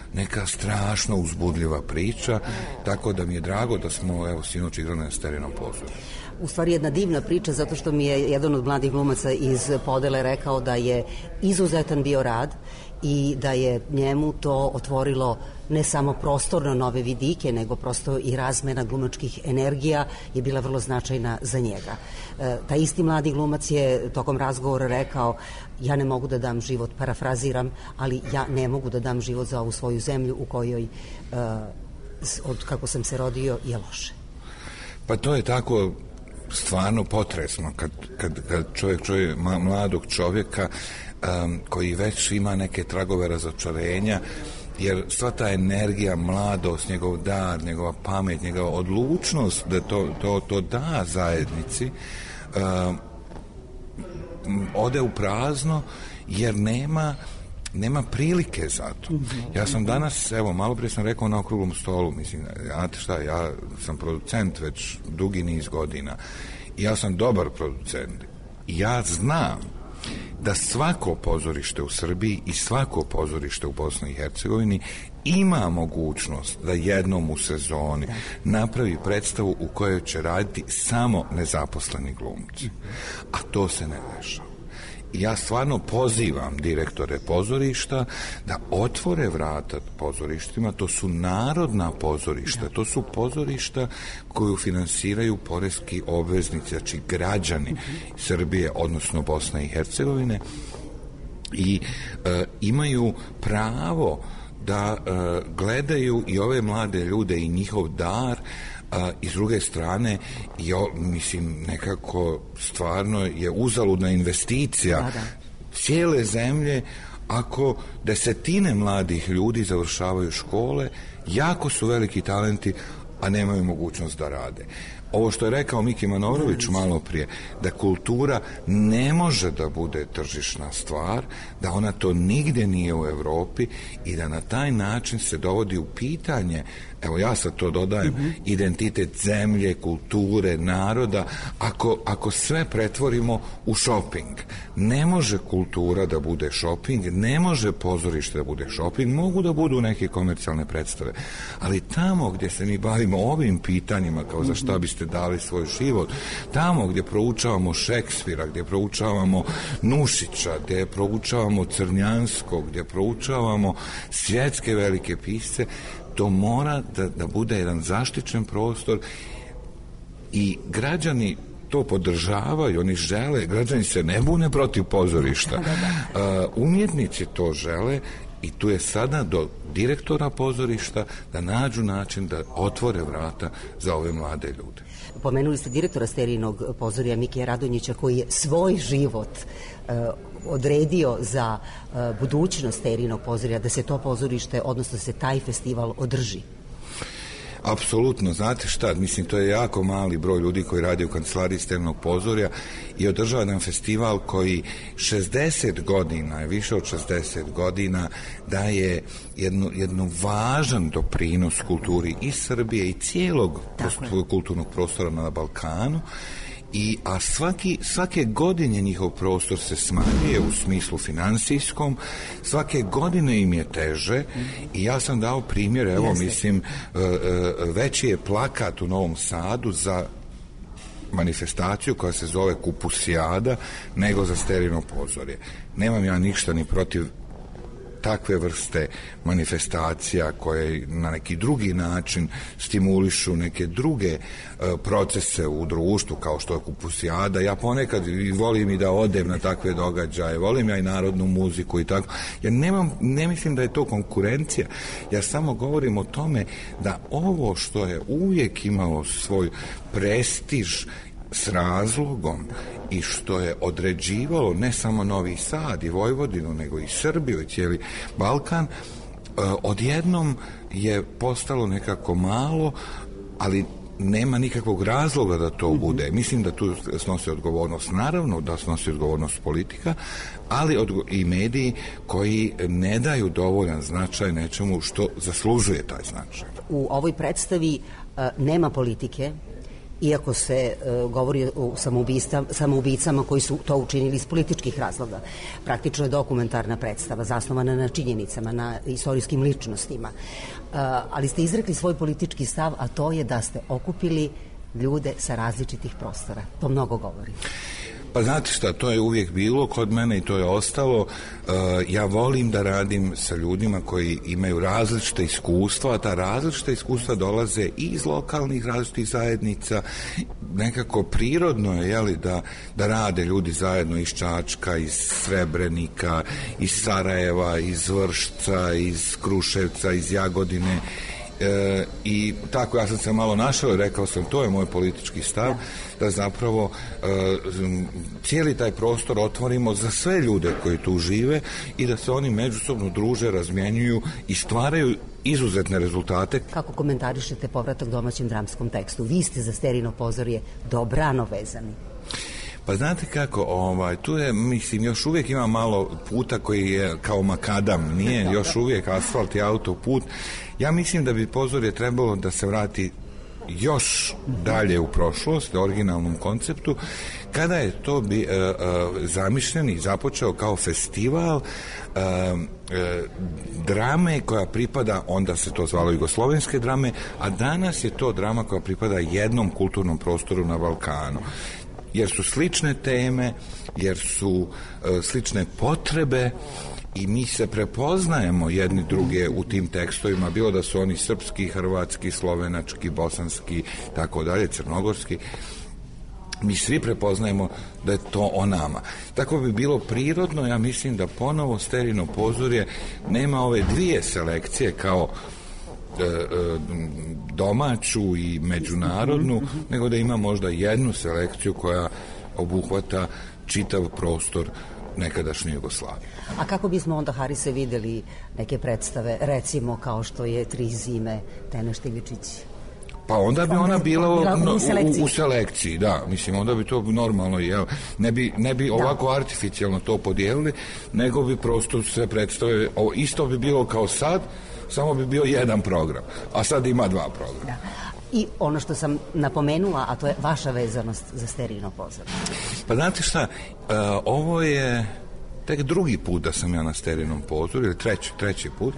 neka strašno uzbudljiva priča, tako da mi je drago da smo, evo, sinoć igrali na Sterinom pozorju. U stvari jedna divna priča, zato što mi je jedan od mladih glumaca iz Podele rekao da je izuzetan bio rad i da je njemu to otvorilo ne samo prostorno nove vidike, nego prosto i razmena glumačkih energija je bila vrlo značajna za njega. Taj isti mladi glumac je tokom razgovora rekao: ja ne mogu da dam život, parafraziram, ali ja ne mogu da dam život za ovu svoju zemlju u kojoj od kako sam se rodio je loše. Pa to je tako stvarno potresno kad čovjek čuje mladog čovjeka koji već ima neke tragove razočarenja, jer sva ta energija, mladost, njegov dar, njegova pamet, njegova odlučnost da to da zajednici ode u prazno, jer nema prilike za to. Ja sam danas, evo, malo prije sam rekao na okruglom stolu, mislim, znate šta, ja sam producent već dugi niz godina i ja sam dobar producent. Ja znam da svako pozorište u Srbiji i svako pozorište u Bosni i Hercegovini ima mogućnost da jednom u sezoni napravi predstavu u kojoj će raditi samo nezaposleni glumci. A to se ne dešava. Ja stvarno pozivam direktore pozorišta da otvore vrata pozorištima. To su narodna pozorišta, to su pozorišta koju finansiraju poreski obveznici, znači građani Srbije, odnosno Bosne i Hercegovine, i imaju pravo da gledaju i ove mlade ljude i njihov dar. I s druge strane, mislim, nekako stvarno je uzaludna investicija cijele zemlje ako desetine mladih ljudi završavaju škole, jako su veliki talenti, a nemaju mogućnost da rade. Ovo što je rekao Miki Manojlović malo prije, da kultura ne može da bude tržišna stvar, da ona to nigdje nije u Evropi i da na taj način se dovodi u pitanje, evo ja sad to dodajem, identitet zemlje, kulture, naroda, ako sve pretvorimo u shopping. Ne može kultura da bude shopping, ne može pozorište da bude shopping, mogu da budu neke komercijalne predstave, ali tamo gdje se mi bavimo ovim pitanjima, kao za šta biste dali svoj život, tamo gdje proučavamo Šekspira, gdje proučavamo Nušića, gdje proučavamo Crnjanskog, gdje proučavamo svjetske velike pisce, to mora da bude jedan zaštićen prostor i građani to podržavaju, oni žele, građani se ne bune protiv pozorišta. Umjetnici to žele i tu je sada do direktora pozorišta da nađu način da otvore vrata za ove mlade ljude. Pomenuli ste direktora Sterijinog pozorija Mikija Radonjića koji je svoj život odredio za budućnost Sterijinog pozorija, da se to pozorište, odnosno da se taj festival održi. Apsolutno, znate šta, mislim, to je jako mali broj ljudi koji radi u kancelariji Sterijinog pozorja i održava nam festival koji 60 godina, više od 60 godina, daje jednu važan doprinos kulturi i Srbije i cijelog kulturnog prostora na Balkanu. A svake godine njihov prostor se smanjuje u smislu finansijskom, svake godine im je teže i ja sam dao primjer, evo mislim, veći je plakat u Novom Sadu za manifestaciju koja se zove Kupusijada nego za Sterijino pozorje. Nemam ja ništa ni protiv takve vrste manifestacija koje na neki drugi način stimulišu neke druge procese u društvu, kao što je Kupusijada. Ja ponekad volim i da odem na takve događaje, volim ja i narodnu muziku i tako. Ja ne mislim da je to konkurencija. Ja samo govorim o tome da ovo što je uvijek imalo svoj prestiž s razlogom i što je određivalo ne samo Novi Sad i Vojvodinu, nego i Srbiju i cijeli Balkan, odjednom je postalo nekako malo, ali nema nikakvog razloga da to bude. Mislim da tu snosi odgovornost, naravno da snosi odgovornost politika, ali i mediji koji ne daju dovoljan značaj nečemu što zaslužuje taj značaj. U ovoj predstavi nema politike iako se govori o samoubicama koji su to učinili iz političkih razloga. Praktično je dokumentarna predstava zasnovana na činjenicama, na istorijskim ličnostima. Ali ste izrekli svoj politički stav, a to je da ste okupili ljude sa različitih prostora. To mnogo govori. Pa znate šta, to je uvijek bilo kod mene i to je ostalo. Ja volim da radim sa ljudima koji imaju različite iskustva, a ta različita iskustva dolaze i iz lokalnih različitih zajednica. Nekako prirodno je, jeli, da rade ljudi zajedno iz Čačka, iz Srebrenika, iz Sarajeva, iz Vršca, iz Kruševca, iz Jagodine. I tako ja sam se malo našao i rekao sam, to je moj politički stav, da zapravo cijeli taj prostor otvorimo za sve ljude koji tu žive i da se oni međusobno druže, razmjenjuju i stvaraju izuzetne rezultate. Kako komentarišete povratak domaćem dramskom tekstu? Vi ste za Sterino pozorje dobrano vezani. Pa znate kako, tu je, mislim, još uvijek ima malo puta koji je kao makadam, nije još uvijek asfalt i autoput. Ja mislim da bi pozorje trebalo da se vrati još dalje u prošlost, originalnom konceptu, kada je to zamišljen i započeo kao festival drame koja pripada, onda se to zvalo jugoslovenske drame, a danas je to drama koja pripada jednom kulturnom prostoru na Balkanu. Jer su slične teme, jer su slične potrebe i mi se prepoznajemo jedni druge u tim tekstovima, bilo da su oni srpski, hrvatski, slovenački, bosanski, tako dalje, crnogorski. Mi svi prepoznajemo da je to o nama. Tako bi bilo prirodno, ja mislim da ponovo Sterino pozorje nema ove dvije selekcije kao domaću i međunarodnu, nego da ima možda jednu selekciju koja obuhvata čitav prostor nekadašnje Jugoslavije. A kako bismo onda, Harise, videli neke predstave, recimo kao što je Tri zime, Tena Štiličić? Pa onda bi ona bila u selekciji, da, mislim, onda bi to normalno, jel, ne bi ovako artificijalno to podijelili, nego bi prosto sve predstave, isto bi bilo kao sad, samo bi bio jedan program, a sad ima dva programa. Da. I ono što sam napomenula, a to je vaša vezanost za Sterino pozorje. Pa znate šta, ovo je tek drugi put da sam ja na Sterinom pozorju, ili treći put,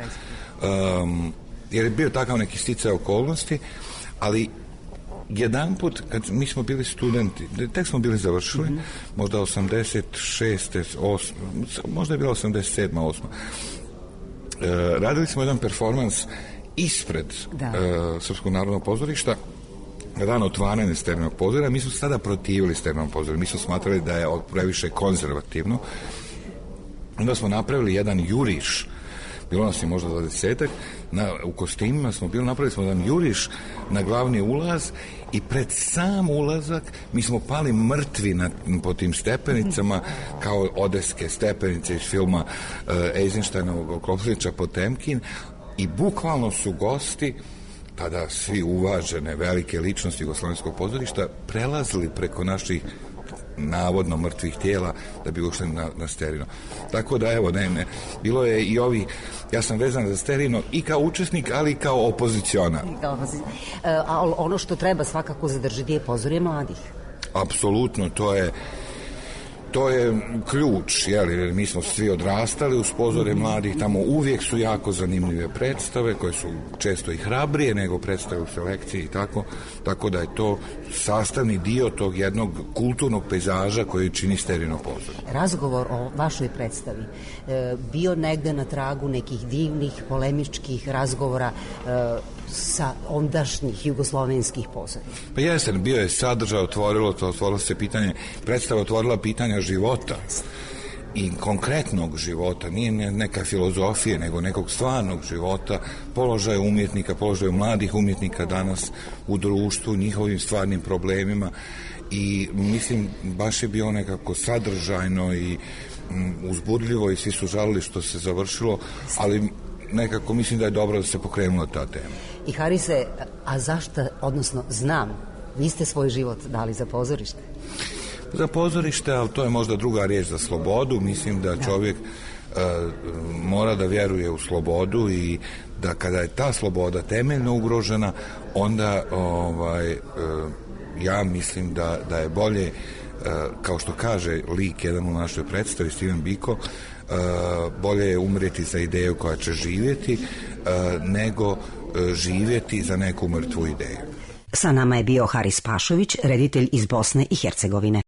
jer je bio takav neki sticaj okolnosti, ali jedan put, kad mi smo bili studenti, tek smo bili završili, možda 86. 8, možda je bila 87. 8. Radili smo jedan performans ispred Srpskog narodnog pozorišta, dan otvaranja Sterinog pozorja. Mi smo sada protivili Sterinom pozorju, mi smo smatrali da je previše konzervativno. Onda smo napravili jedan juriš, bilo nas je možda 20-ak, u kostimima smo bili, napravili smo jedan juriš na glavni ulaz i pred sam ulazak mi smo pali mrtvi po tim stepenicama, kao odeske stepenice iz filma Eisensteinovog Klopsića Potemkin, i bukvalno su gosti, tada svi uvažene velike ličnosti jugoslovenskog pozorišta, prelazili preko naših navodno mrtvih tijela da bi ušli na Sterino. Tako da evo, bilo je i ja sam vezan za Sterino i kao učesnik, ali i kao opozicionar. A ono što treba svakako zadržiti je pozorje mladih. Apsolutno, to je ključ, jer mi smo svi odrastali uz pozorje mladih, tamo uvijek su jako zanimljive predstave koje su često i hrabrije nego predstave u selekciji i tako da je to sastavni dio tog jednog kulturnog pejzaža koji čini Sterino pozorje. Razgovor o vašoj predstavi bio negde na tragu nekih divnih polemičkih razgovora sa ondašnjih jugoslovenskih pozorja. Pa jesen, bio je sadržaj, otvorilo se pitanje, predstava otvorila pitanja života i konkretnog života, nije neka filozofije, nego nekog stvarnog života, položaja umjetnika, položaja mladih umjetnika danas u društvu, njihovim stvarnim problemima, i mislim baš je bio nekako sadržajno i uzbudljivo i svi su žalili što se završilo, ali nekako mislim da je dobro da se pokrenula ta tema. I Harise, a zašto, odnosno znam, vi ste svoj život dali za pozorište? Za pozorište, ali to je možda druga riječ za slobodu. Mislim da čovjek mora da vjeruje u slobodu i da kada je ta sloboda temeljno ugrožena, onda ja mislim da je bolje, kao što kaže lik jedan u našoj predstavi, Steven Biko, bolje je umreti za ideju koja će živjeti, nego živjeti za neku mrtvu ideju. Sa nama je bio Haris Pašović, reditelj iz Bosne i Hercegovine.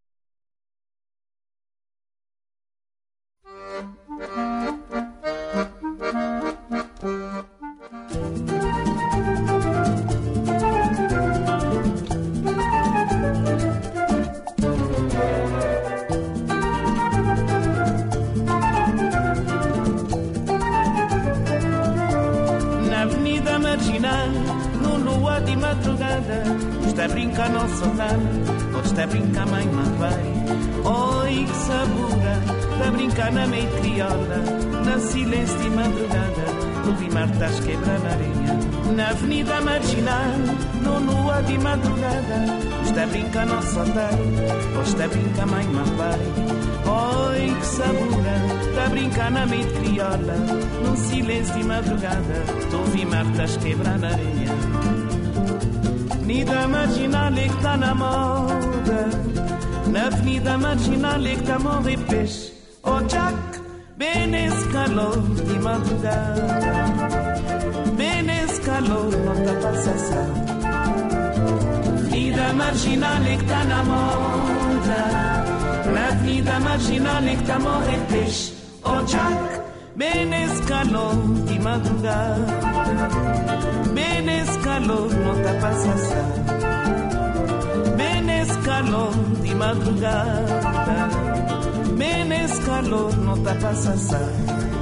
Sta brinca nosso lar, sta brinca mãe pai. Oi que sabura, sta brinca na meia criolla, na silêncio de madrugada, no rimar das quebra na areia. Na avenida marginal, no lua de madrugada, sta brinca nosso lar, sta brinca mãe pai. Oi que sabura, sta brinca na meia criolla, no silêncio de madrugada, no rimar das quebra na areia. Avenida marginale que tá na moda, na avenida marginale que tá morre peixe. Oh Jack, bem nesse calor de madrugada, bem nesse calor não tá passando. Avenida marginale que tá na moda, na avenida marginale que tá morre peixe. Oh Jack, bem nesse calor de madrugada, bem nesse calor não tá passando. Bem nesse calor de madrugada, bem nesse calor não tá passando.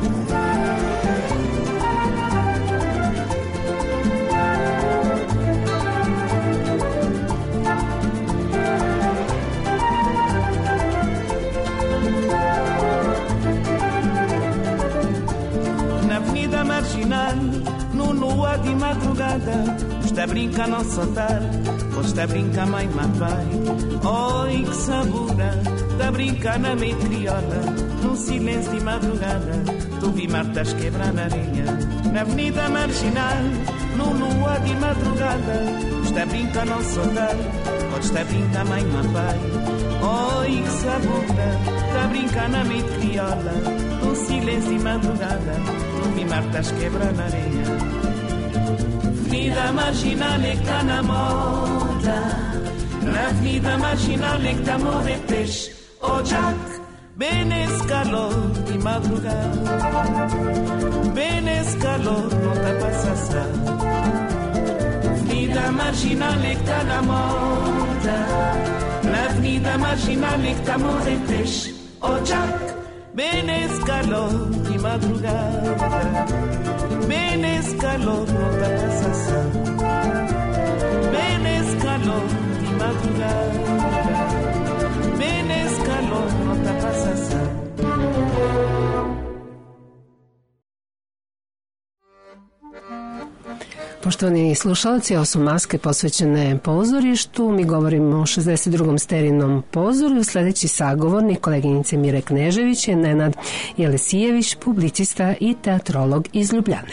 Na avenida marginal, no lua de madrugada, está brinca nosso altar, está brinca mãe pai. Oi que sabura, está brinca na meia criolla, num silêncio de madrugada, tu vi martas quebrar na areia. Na avenida marginal, no lua de madrugada, está brinca nosso altar, está brinca mãe pai. Oi que sabura, está brinca na meia criolla, num silêncio de madrugada, tu vi martas quebrar na areia. Avenida marginal é que tá na moda, na avenida marginal é que tá morrer peixe. Oh Jack, bem nesse calor de madrugada, bem nesse calor não tá passando. Avenida marginal é que tá na moda, na avenida marginal é que tá morrer peixe. Oh Jack, bem nesse calor de madrugada, bem nesse calor não tá passando. Bem nesse calor de madrugada, bem nesse calor não tá passando. Poštovani slušalci, ovo su maske posvećene pozorištu. Mi govorimo o 62. Sterinom pozorju. Sledeći sagovornik, koleginice Mire Knežević, je Nenad Jelesijević, publicista i teatrolog iz Ljubljane.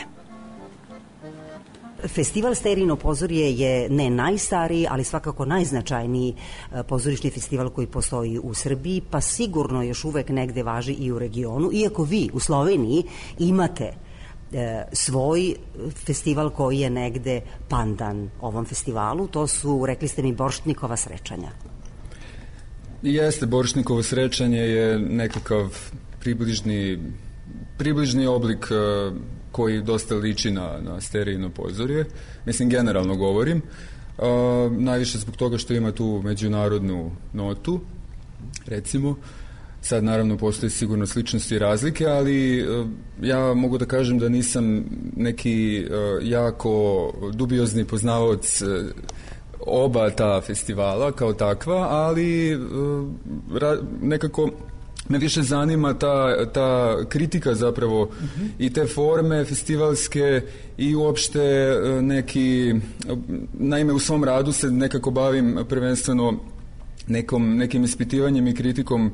Festival Sterino pozorje je ne najstariji, ali svakako najznačajniji pozorišni festival koji postoji u Srbiji, pa sigurno još uvek negde važi i u regionu, iako vi u Sloveniji imate svoj festival koji je negde pandan ovom festivalu. To su, rekli ste mi, Borštnikova srećanja. Jeste, Borštnikovo srećanje je nekakav približni oblik koji dosta liči na Sterijino pozorje. Mislim, generalno govorim. Najviše zbog toga što ima tu međunarodnu notu, recimo. Sad, naravno, postoji sigurno sličnosti i razlike, ali ja mogu da kažem da nisam neki jako dubiozni poznavaoc oba ta festivala kao takva, ali nekako me više zanima ta kritika zapravo i te forme festivalske i uopšte naime u svom radu se nekako bavim prvenstveno nekim ispitivanjem i kritikom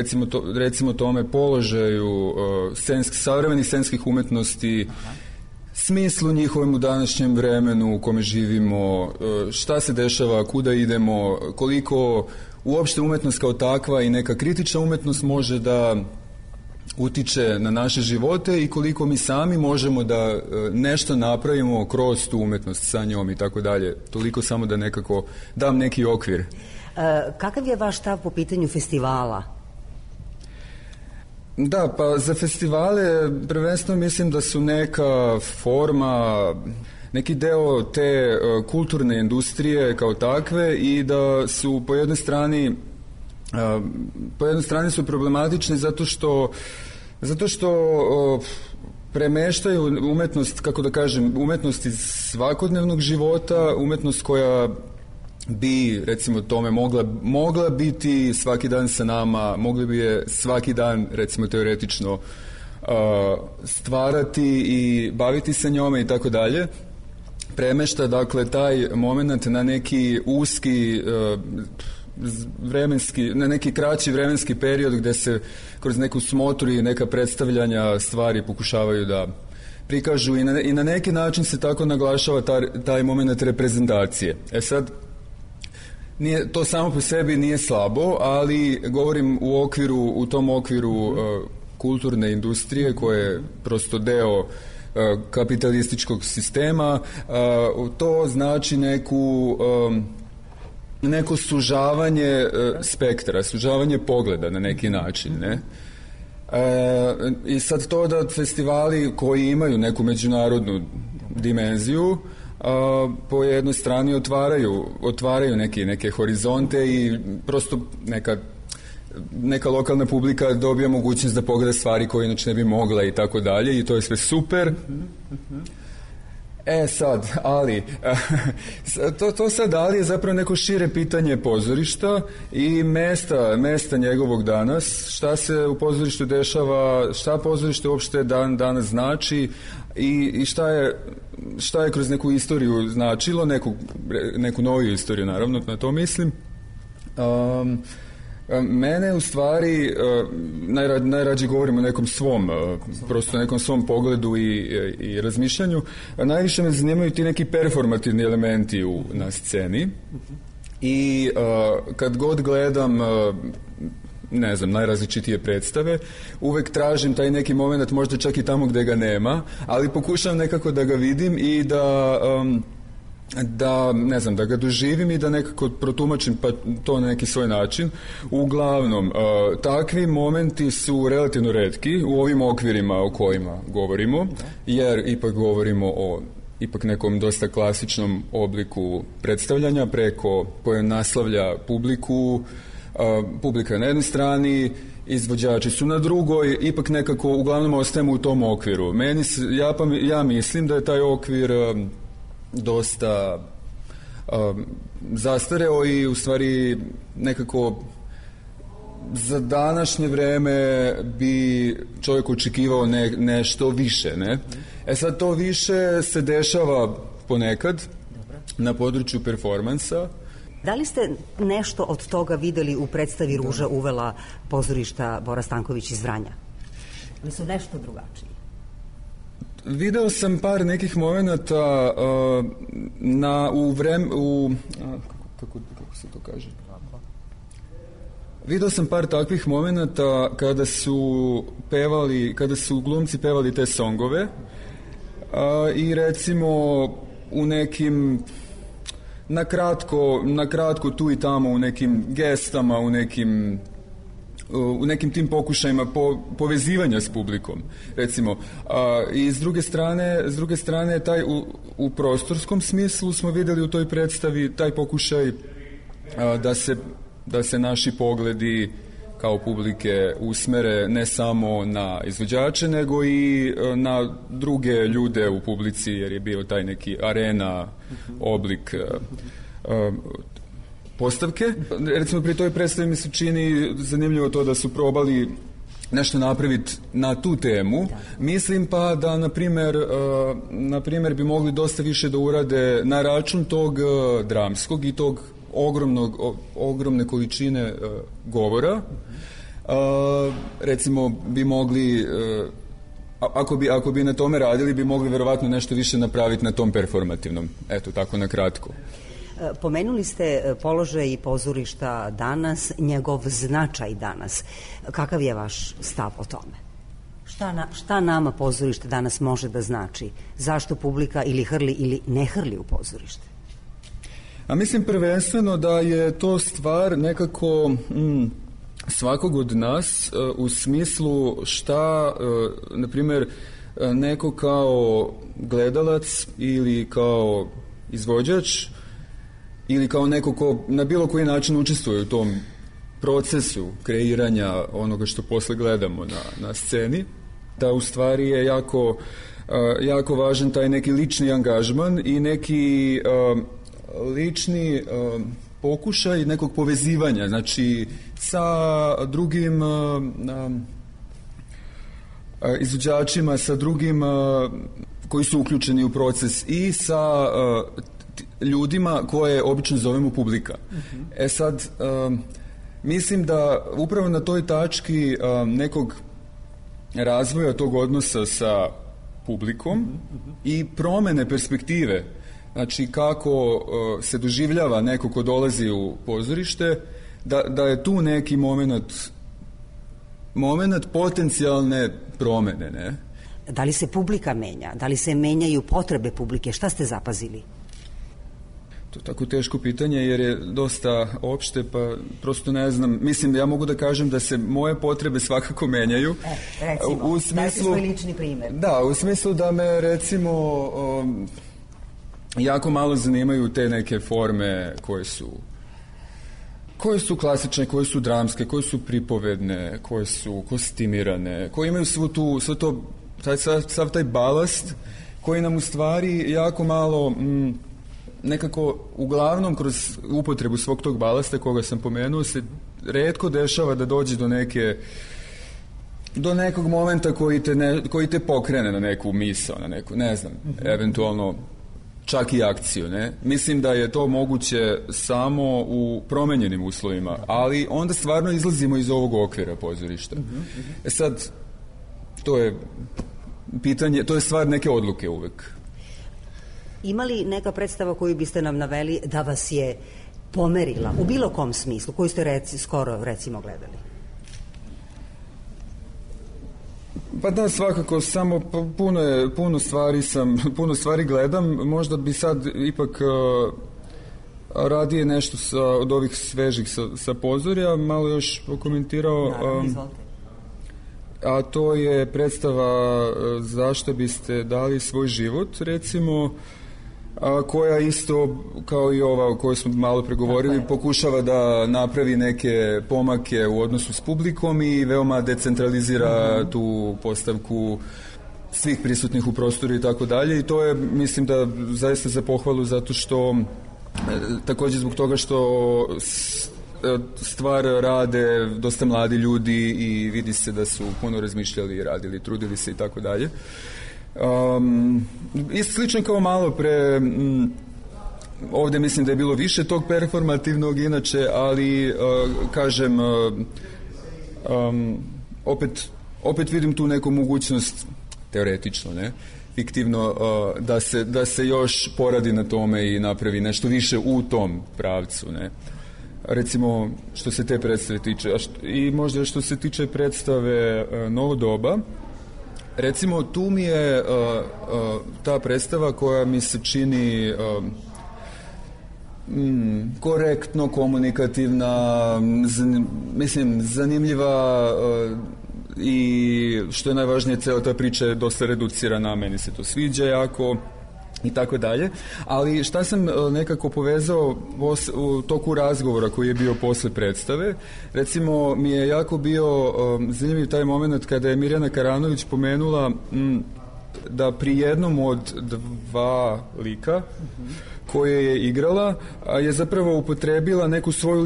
recimo tome položaju savremenih scenskih umetnosti, smislu njihovim u današnjem vremenu u kome živimo, šta se dešava, kuda idemo, koliko uopšte umetnost kao takva i neka kritična umetnost može da utiče na naše živote i koliko mi sami možemo da nešto napravimo kroz tu umetnost sa njom i tako dalje. Toliko samo da nekako dam neki okvir. Kakav je vaš stav po pitanju festivala? Da, pa za festivale prvenstveno mislim da su neka forma, neki deo te kulturne industrije kao takve i da su po jednoj strani su problematični zato što premeštaju umetnost, kako da kažem, umetnost iz svakodnevnog života, umetnost koja bi, recimo tome, mogla biti svaki dan sa nama, mogli bi je svaki dan, recimo teoretično, stvarati i baviti se njome i tako dalje. Premešta, dakle, taj moment na neki uski vremenski, na neki kraći vremenski period gde se kroz neku smotru i neka predstavljanja stvari pokušavaju da prikažu i na neki način se tako naglašava taj moment reprezentacije. Sad, to samo po sebi nije slabo, ali govorim u tom okviru kulturne industrije koja je prosto deo kapitalističkog sistema. To znači neko sužavanje spektra, sužavanje pogleda na neki način, ne? I sad to da festivali koji imaju neku međunarodnu dimenziju po jednoj strani otvaraju neke horizonte i prosto neka lokalna publika dobija mogućnost da pogleda stvari koje inače ne bi mogla i tako dalje i to je sve super. Sad, ali to sad ali je zapravo neko šire pitanje pozorišta i mesta njegovog danas, šta se u pozorištu dešava, šta pozorište uopšte danas znači i šta je kroz neku istoriju značilo, neku noviju istoriju naravno, na to mislim. Mene u stvari najrađe govorim o nekom svom prosto nekom svom pogledu i razmišljanju. Najviše me zanimaju ti neki performativni elementi na sceni i kad god gledam ne znam, najrazličitije predstave, uvek tražim taj neki moment, možda čak i tamo gde ga nema, ali pokušavam nekako da ga vidim i da ne znam, da ga doživim i da nekako protumačim pa to na neki svoj način. Uglavnom, takvi momenti su relativno retki u ovim okvirima o kojima govorimo, jer ipak govorimo o nekom dosta klasičnom obliku predstavljanja preko koje naslavlja publiku, publika je na jednoj strani, izvođači su na drugoj, ipak nekako uglavnom ostajemo u tom okviru. Ja mislim da je taj okvir dosta zastareo i u stvari nekako za današnje vreme bi čovjek očekivao nešto više, ne? Sad to više se dešava ponekad na području performansa. Da li ste nešto od toga videli u predstavi Ruža uvela pozorišta Bora Stanković iz Vranja? Ili su nešto drugačiji? Video sam par nekih momenata kako se to kaže? Video sam par takvih momenata kada su glumci pevali te songove i recimo u nekim na kratko tu i tamo u nekim gestama, u nekim tim pokušajima povezivanja s publikom, recimo. I s druge strane taj u prostorskom smislu smo videli u toj predstavi taj pokušaj da se naši pogledi kao publike usmere ne samo na izvođače, nego i na druge ljude u publici, jer je bio taj neki arena oblik postavke. Recimo pri toj predstavi mi se čini zanimljivo to da su probali nešto napraviti na tu temu. Mislim pa da na primjer bi mogli dosta više da urade na račun tog dramskog i tog ogromne količine govora. Recimo bi mogli ako bi na tome radili, bi mogli verovatno nešto više napraviti na tom performativnom. Eto, tako na kratko. Pomenuli ste položaj pozorišta danas, njegov značaj danas. Kakav je vaš stav o tome? Šta nama pozorište danas može da znači? Zašto publika ili hrli ili ne hrli u pozorište? A mislim prvenstveno da je to stvar nekako svakog od nas u smislu šta, na primjer, neko kao gledalac ili kao izvođač ili kao neko ko na bilo koji način učestvuje u tom procesu kreiranja onoga što posle gledamo na sceni, da u stvari je jako važan taj neki lični angažman i neki lični pokušaj nekog povezivanja, znači sa drugim izvođačima, sa drugim koji su uključeni u proces i sa ljudima koje obično zovemo publika. Sad, mislim da upravo na toj tački nekog razvoja tog odnosa sa publikom i promene perspektive, znači kako se doživljava neko ko dolazi u pozorište, da je tu neki moment potencijalne promene, ne? Da li se publika menja? Da li se menjaju potrebe publike? Šta ste zapazili? To je tako teško pitanje jer je dosta opšte, pa prosto ne znam. Mislim da ja mogu da kažem da se moje potrebe svakako menjaju. Recimo, dajte svoj lični primjer. Da, u smislu da me recimo jako malo zanimaju te neke forme koje su klasične, koje su dramske, koje su pripovedne, koje su kostimirane, koje imaju sav taj balast koji nam u stvari jako malo nekako uglavnom kroz upotrebu svog tog balasta koga sam pomenuo se retko dešava da dođe do nekog momenta koji te pokrene na neku misao, na neku, ne znam, eventualno čak i akciju, ne? Mislim da je to moguće samo u promenjenim uslovima, ali onda stvarno izlazimo iz ovog okvira pozorišta. Sad, to je pitanje, to je stvar neke odluke uvek. Ima li neka predstava koju biste nam naveli da vas je pomerila u bilo kom smislu, koju ste skoro recimo gledali? Pa da, svakako, samo puno stvari gledam, možda bi sad ipak radije nešto od ovih svežih sa pozorja, malo još pokomentirao. A to je predstava Zašto biste dali svoj život, recimo, koja isto, kao i ova o kojoj smo malo pregovorili, pokušava da napravi neke pomake u odnosu s publikom i veoma decentralizira tu postavku svih prisutnih u prostoru i tako dalje. I to je, mislim da, zaista za pohvalu, zato što također zbog toga što stvar rade dosta mladi ljudi i vidi se da su puno razmišljali, radili, trudili se i tako dalje. I slično kao malo pre, ovdje mislim da je bilo više tog performativnog inače, ali kažem, opet vidim tu neku mogućnost, teoretično, ne, fiktivno, da se još poradi na tome i napravi nešto više u tom pravcu, ne. Recimo, što se te predstave tiče, i možda što se tiče predstave Novo doba, recimo, tu mi je ta predstava koja mi se čini korektno, komunikativna, zanimljiva i što je najvažnije, cela ta priča je dosta reducirana, meni se to sviđa jako i tako dalje, ali šta sam nekako povezao u toku razgovora koji je bio posle predstave, recimo mi je jako bio zanimljiv taj moment kada je Mirjana Karanović pomenula da pri jednom od dva lika koje je igrala je zapravo upotrebila neko svoje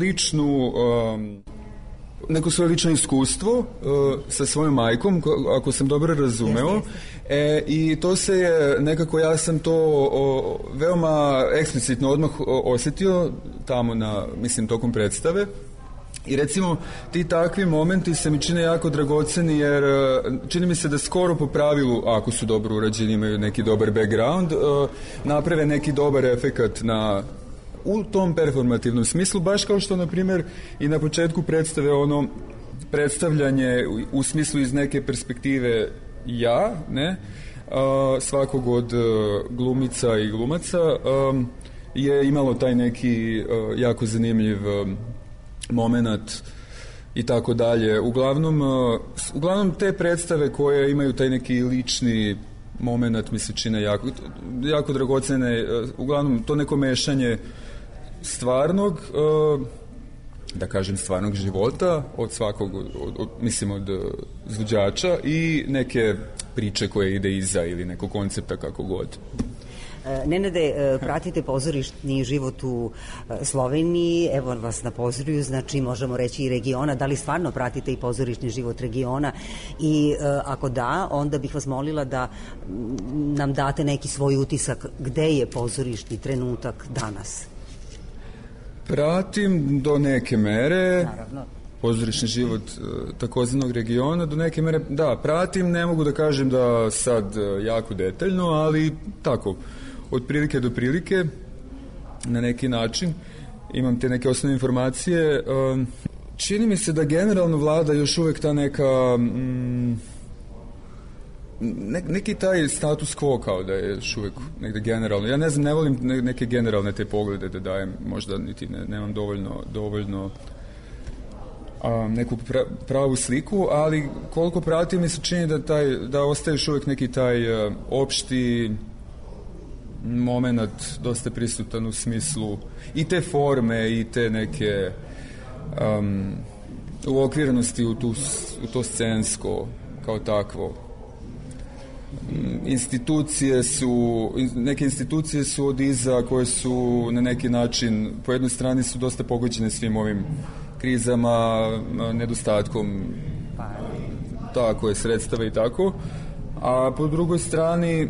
lično iskustvo sa svojom majkom, ako sam dobro razumeo. I to se je nekako, ja sam to veoma eksplicitno odmah osjetio tamo tokom predstave. I recimo ti takvi momenti se mi čine jako dragoceni, jer čini mi se da skoro po pravilu, ako su dobro urađeni, imaju neki dobar background, naprave neki dobar efekat u tom performativnom smislu, baš kao što na primjer i na početku predstave ono predstavljanje u smislu iz neke perspektive svakog od glumica i glumaca je imalo taj neki jako zanimljiv moment i tako dalje. Uglavnom te predstave koje imaju taj neki lični moment mi se čine jako dragocene, uglavnom to neko mešanje stvarnog, da kažem stvarnog života od svakog, mislim od izvođača i neke priče koje ide iza ili nekog koncepta kako god. Nenade, pratite pozorišni život u Sloveniji, evo vas na pozoriju, znači možemo reći i regiona, da li stvarno pratite i pozorišni život regiona i ako da, onda bih vas molila da nam date neki svoj utisak gde je pozorišni trenutak danas. Pratim do neke mere, naravno, pozorišni život takozvanog regiona, do neke mere, da, pratim, ne mogu da kažem da sad jako detaljno, ali tako, od prilike do prilike, na neki način, imam te neke osnovne informacije. Čini mi se da generalno vlada još uvek ta neka, neki taj status quo kao da je još uvek negde generalno. Ja ne znam, ne volim neke generalne te poglede da dajem, možda niti nemam dovoljno neku pravu sliku, ali koliko pratim mi se čini da ostaje još uvek neki taj opšti moment dosta prisutan u smislu i te forme i te neke uokvirenosti u to scensko kao takvo. Neke institucije su od iza koje su na neki način, po jednoj strani su dosta pogođene svim ovim krizama, nedostatkom tako je, sredstava i tako, a po drugoj strani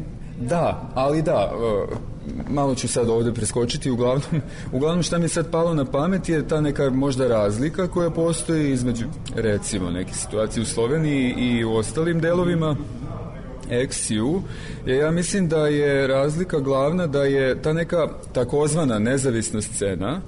malo ću sad ovde preskočiti, uglavnom šta mi je sad palo na pamet je ta neka možda razlika koja postoji između recimo neke situacije u Sloveniji i u ostalim delovima XU, ja mislim da je razlika glavna da je ta neka takozvana nezavisna scena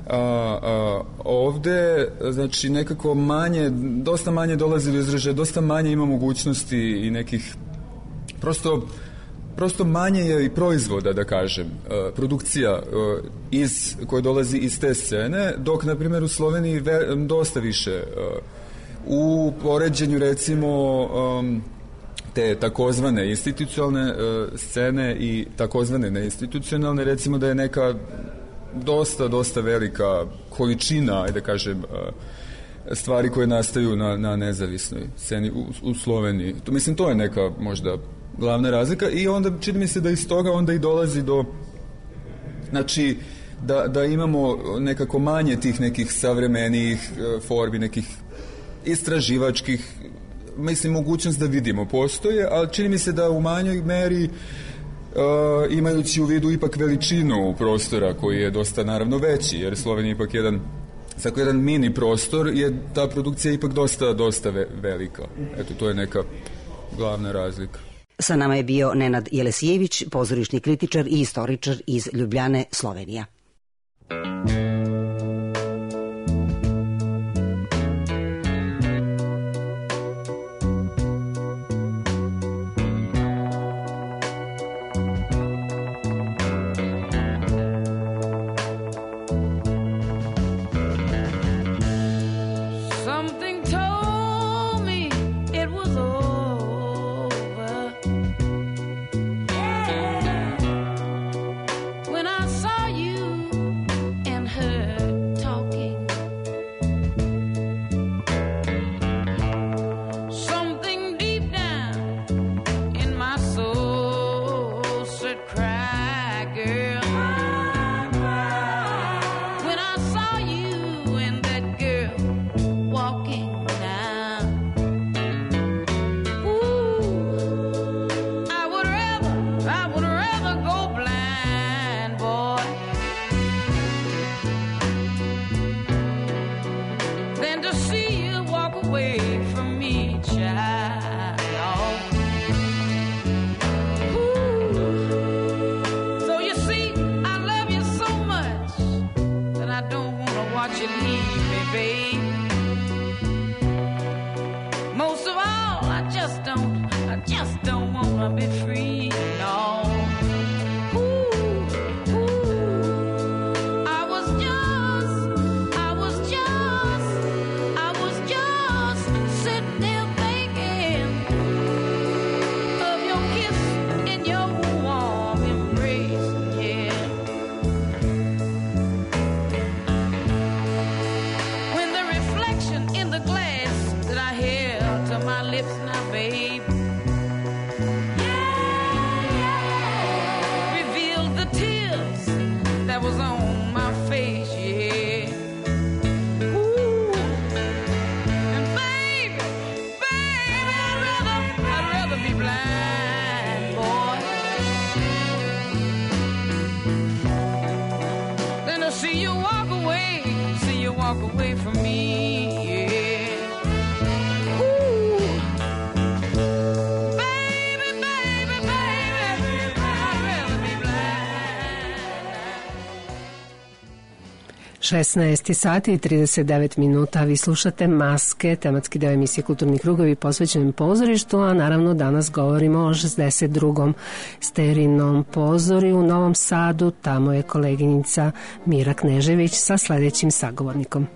ovde, znači nekako dosta manje dolazi do izražaja, dosta manje ima mogućnosti i nekih prosto manje je i proizvoda, da kažem, produkcija koja dolazi iz te scene, dok na primjer u Sloveniji dosta više u poređenju recimo te takozvane institucionalne scene i takozvane neinstitucionalne, recimo da je neka dosta velika količina, da kažem, stvari koje nastaju na nezavisnoj sceni u Sloveniji. Mislim, to je neka možda glavna razlika i onda čini mi se da iz toga onda i dolazi do, znači, da imamo nekako manje tih nekih savremenijih formi, nekih istraživačkih, mislim, mogućnost da vidimo postoje, ali čini mi se da u manjoj meri imajući u vidu ipak veličinu prostora koji je dosta naravno veći, jer Slovenija ipak jedan mini prostor, je ta produkcija ipak dosta velika. Eto, to je neka glavna razlika. Sa nama je bio Nenad Jelesijević, pozorišni kritičar i istoričar iz Ljubljane, Slovenija. When I saw you me, babe. Most of all, I just don't wanna be free, no. Sati i 39 minuta. Vi slušate Maske, tematski deo emisije Kulturni krugovi posvećenim pozorištu, a naravno danas govorimo o 62. Sterinom pozorju u Novom Sadu. Tamo je koleginica Mira Knežević sa sledećim sagovornikom.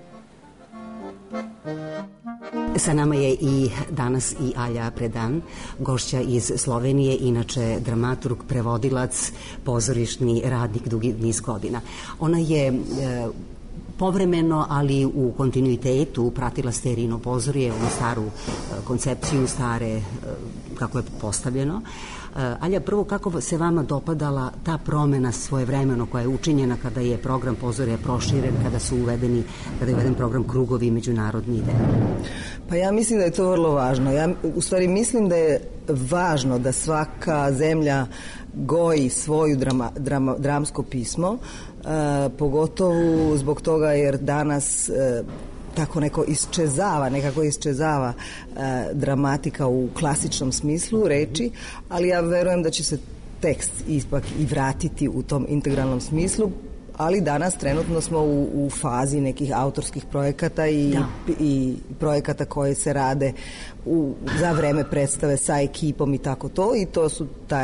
Sa nama je i danas i Alja Predan, gošća iz Slovenije, inače dramaturg, prevodilac, pozorišni radnik dugi niz godina. Ona je povremeno, ali u kontinuitetu pratila Sterino pozorje, onu staru koncepciju, stare kako je postavljeno. Alja, prvo, kako se vama dopadala ta promena svojevremeno koja je učinjena kada je program pozorja proširen, kada je uveden program Krugovi međunarodni ide? Pa ja mislim da je to vrlo važno. Ja u stvari mislim da je važno da svaka zemlja goji svoju dramsko pismo, pogotovo zbog toga jer danas tako nekako iščezava dramatika u klasičnom smislu reči, ali ja verujem da će se tekst ipak i vratiti u tom integralnom smislu, ali danas trenutno smo u fazi nekih autorskih projekata i projekata koje se rade za vreme predstave sa ekipom i tako to, i to su ta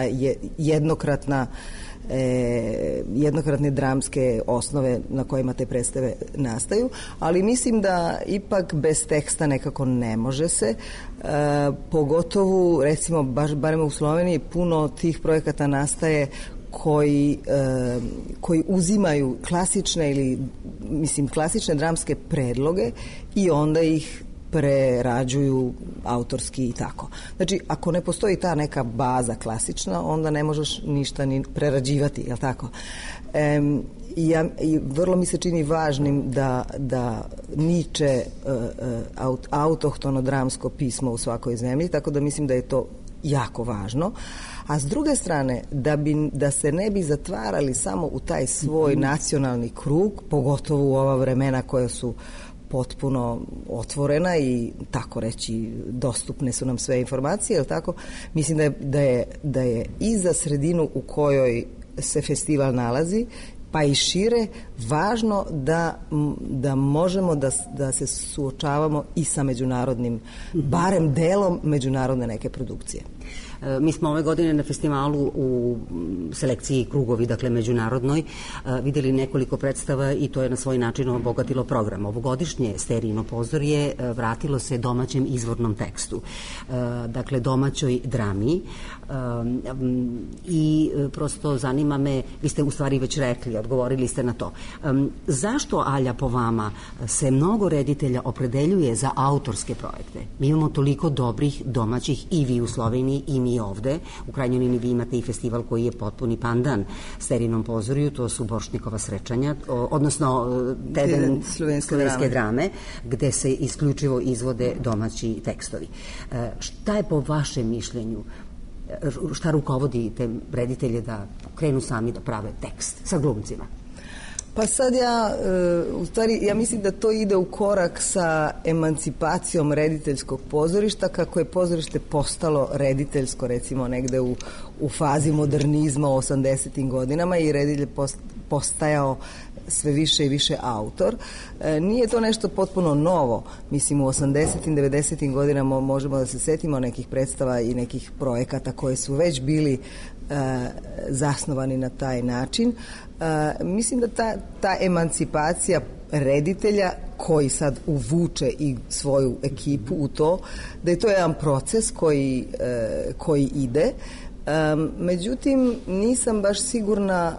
jednokratne dramske osnove na kojima te predstave nastaju, ali mislim da ipak bez teksta nekako ne može se, pogotovo recimo barem u Sloveniji puno tih projekata nastaje koji uzimaju klasične dramske predloge i onda ih prerađuju autorski i tako. Znači, ako ne postoji ta neka baza klasična, onda ne možeš ništa ni prerađivati, jel tako? I vrlo mi se čini važnim da niče autohtono dramsko pismo u svakoj zemlji, tako da mislim da je to jako važno. A s druge strane, da se ne bi zatvarali samo u taj svoj nacionalni krug, pogotovo u ova vremena koja su potpuno otvorena i tako reći dostupne su nam sve informacije, jel tako? Mislim da je i za sredinu u kojoj se festival nalazi, pa i šire, važno da možemo da se suočavamo i sa međunarodnim, barem delom međunarodne neke produkcije. Mi smo ove godine na festivalu u selekciji Krugovi, dakle međunarodnoj, videli nekoliko predstava i to je na svoj način obogatilo program. Ovogodišnje Sterino pozorje vratilo se domaćem izvornom tekstu, dakle domaćoj drami, i prosto zanima me, vi ste u stvari već rekli, odgovorili ste na to. Zašto, Alja, po vama se mnogo reditelja opredeljuje za autorske projekte? Mi imamo toliko dobrih domaćih, i vi u Sloveniji i mi ovde. U krajnjoj liniji vi imate i festival koji je potpuni pandan Sterinom pozorju, to su Borštnikova srećanja, odnosno Teden slovenske drame, gde se isključivo izvode domaći tekstovi. Šta je po vašem mišljenju, šta rukovodi te reditelje da krenu sami da prave tekst sa glumcima? Pa sad ja mislim da to ide u korak sa emancipacijom rediteljskog pozorišta, kako je pozorište postalo rediteljsko, recimo negde u fazi modernizma u 80. godinama, i reditelj je postajao sve više i više autor. Nije to nešto potpuno novo. Mislim, u 80-im, 90-im godinama možemo da se setimo nekih predstava i nekih projekata koje su već bili zasnovani na taj način. Mislim da ta emancipacija reditelja koji sad uvuče i svoju ekipu u to, da je to jedan proces koji ide. Međutim, nisam baš sigurna,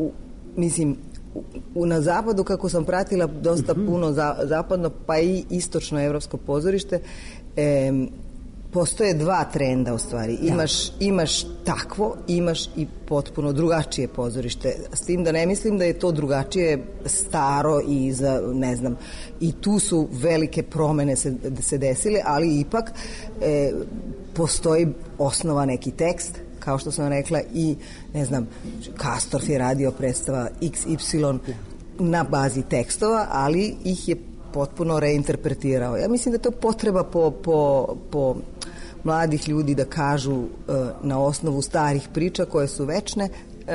na zapadu, kako sam pratila dosta puno zapadno, pa i istočno evropsko pozorište, postoje dva trenda u stvari. Imaš takvo, imaš i potpuno drugačije pozorište. S tim da ne mislim da je to drugačije staro i ne znam, i tu su velike promene se desile, ali ipak postoji osnova neki tekst, kao što sam rekla, i ne znam, Kastorf je radio predstava XY na bazi tekstova, ali ih je potpuno reinterpretirao. Ja mislim da je to potreba po mladih ljudi da kažu na osnovu starih priča koje su večne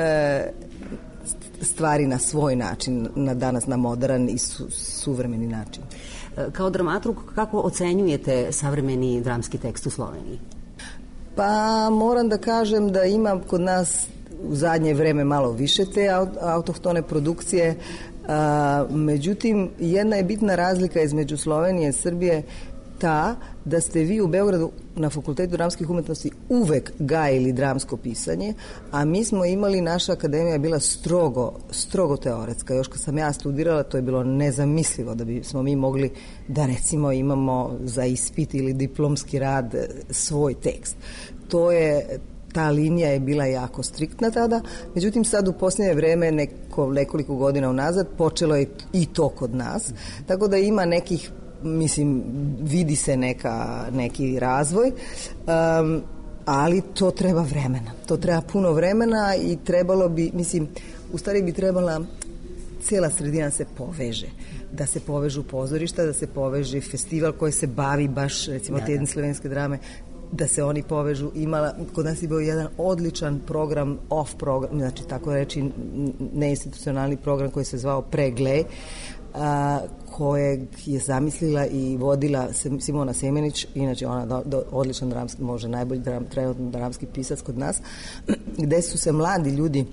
stvari na svoj način, danas na modern i suvremeni način. Kao dramaturg, kako ocenjujete savremeni dramski tekst u Sloveniji? Pa moram da kažem da ima kod nas u zadnje vreme malo više te autohtone produkcije. Međutim, jedna je bitna razlika između Slovenije i Srbije ta da ste vi u Beogradu na Fakultetu dramskih umetnosti uvek gajili dramsko pisanje, a mi smo imali, naša akademija je bila strogo teoretska. Još kad sam ja studirala, to je bilo nezamislivo da bismo mi mogli da recimo imamo za ispit ili diplomski rad svoj tekst. Ta linija je bila jako striktna tada, međutim sad u posljednje vreme, nekoliko godina unazad, počelo je i to kod nas, tako da ima nekih, mislim, vidi se neki razvoj, ali to treba vremena. To treba puno vremena i trebalo bi, mislim, u stvari bi trebala cijela sredina se poveže. Da se povežu pozorišta, da se poveže festival koji se bavi baš, recimo, tjedan slovenske drame, da se oni povežu. Kod nas je bio jedan odličan program, off program, znači tako reći neinstitucionalni program koji se zvao Pregle, kojeg je zamislila i vodila Simona Semenić, inače ona odličan dramski, može najbolji trenutno dramski pisac kod nas, gde su se mladi ljudi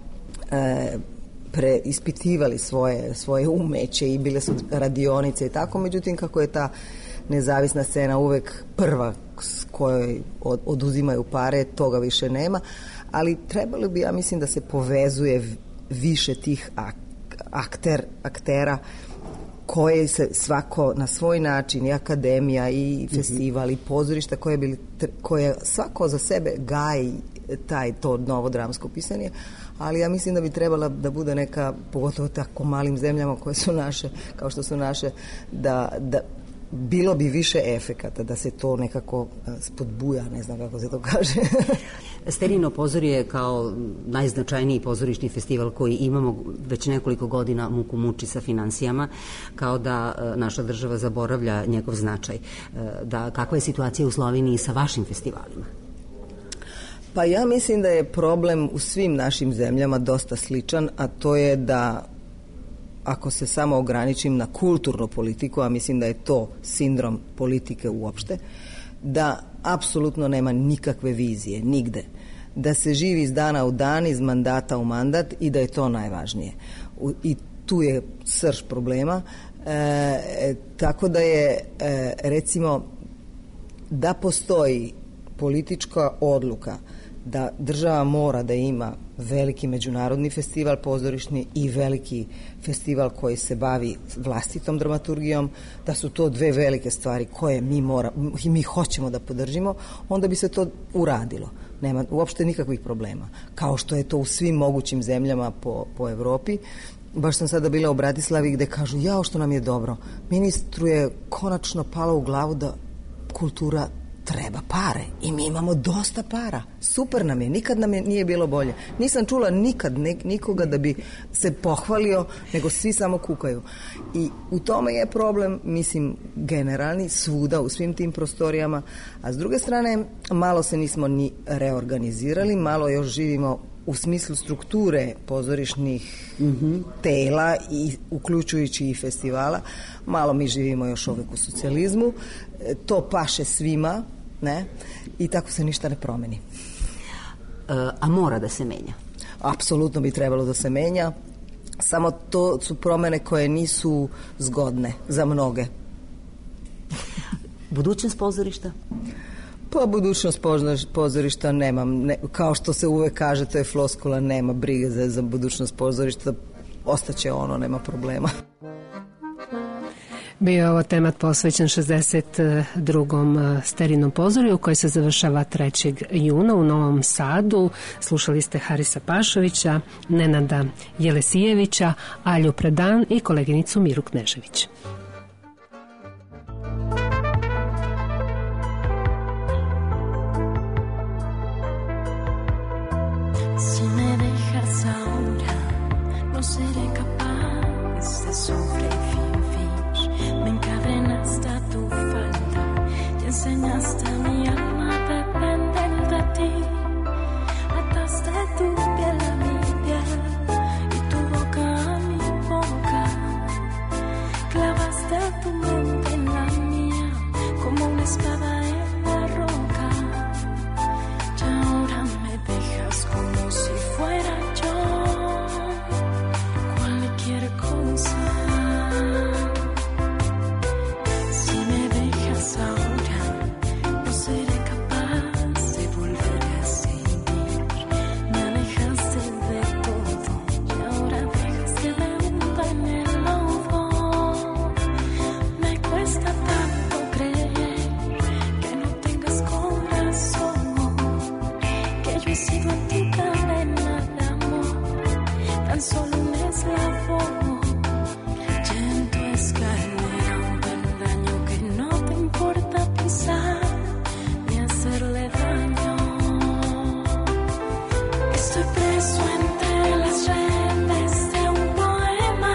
preispitivali svoje umeće i bile su radionice i tako, međutim kako je ta nezavisna scena uvek prva s kojoj oduzimaju pare, toga više nema, ali trebalo bi, ja mislim, da se povezuje više tih aktera koje se svako na svoj način, i akademija i festival i pozorišta koje svako za sebe gaji to novo dramsko pisanje, ali ja mislim da bi trebala da bude neka, pogotovo tako malim zemljama koje su naše, kao što su naše, da bilo bi više efekata, da se to nekako spodbuja, ne znam kako se to kaže. Sterijino pozorje kao najznačajniji pozorišni festival koji imamo već nekoliko godina muku muči sa financijama, kao da naša država zaboravlja njegov značaj. Kakva je situacija u Sloveniji sa vašim festivalima? Pa ja mislim da je problem u svim našim zemljama dosta sličan, a to je da ako se samo ograničim na kulturnu politiku, a mislim da je to sindrom politike uopšte, da apsolutno nema nikakve vizije, nigde. Da se živi iz dana u dan, iz mandata u mandat i da je to najvažnije. I tu je srž problema. Tako da je, recimo, da postoji politička odluka da država mora da ima veliki međunarodni festival pozorišni i veliki festival koji se bavi vlastitom dramaturgijom, da su to dve velike stvari koje mi hoćemo da podržimo, onda bi se to uradilo. Nema uopšte nikakvih problema. Kao što je to u svim mogućim zemljama po Evropi. Baš sam sada bila u Bratislavi gde kažu, jao što nam je dobro. Ministru je konačno palo u glavu da kultura treba pare i mi imamo dosta para. Super nam je, nikad nam nije bilo bolje. Nisam čula nikad nikoga da bi se pohvalio, nego svi samo kukaju. I u tome je problem, mislim, generalni, svuda, u svim tim prostorijama. A s druge strane, malo se nismo ni reorganizirali, malo još živimo u smislu strukture pozorišnih tela i uključujući i festivala. Malo mi živimo još uvijek u socijalizmu. To paše svima, ne? I tako se ništa ne promeni. A mora da se menja? Apsolutno bi trebalo da se menja. Samo to su promene koje nisu zgodne za mnoge. Budućnost pozorišta? Pa budućnost pozorišta nemam. Kao što se uvek kaže, to je floskula, nema brige za budućnost pozorišta. Ostaće ono, nema problema. Bio je ovo temat posvećen 62. Sterinom pozoriju koji se završava 3. juna u Novom Sadu. Slušali ste Harisa Pašovića, Nenada Jelesijevića, Alju Predan i koleginicu Miru Knežević. Si me dejas ahora, no seré capaz de sobrevivir. Me encadenaste a tu falda y enseñaste a mi alma a depender de ti. Ataste tu piel a mi piel y tu boca a mi boca. Clavaste tu mente en la mía como una espada en la roca. Y ahora me dejas como si fuera yo cualquier cosa. Ahora no seré capaz de volver a sentir. Me alejaste de todo y ahora dejas que me hunda en el lodo. Me cuesta tanto creer que no tengas corazón, que yo he sido tu cadena de amor, tan solo un eslabón. Y en tu escalera un peldaño que no te importa pisar ni hacerle daño. Estoy preso entre las redes de un poema.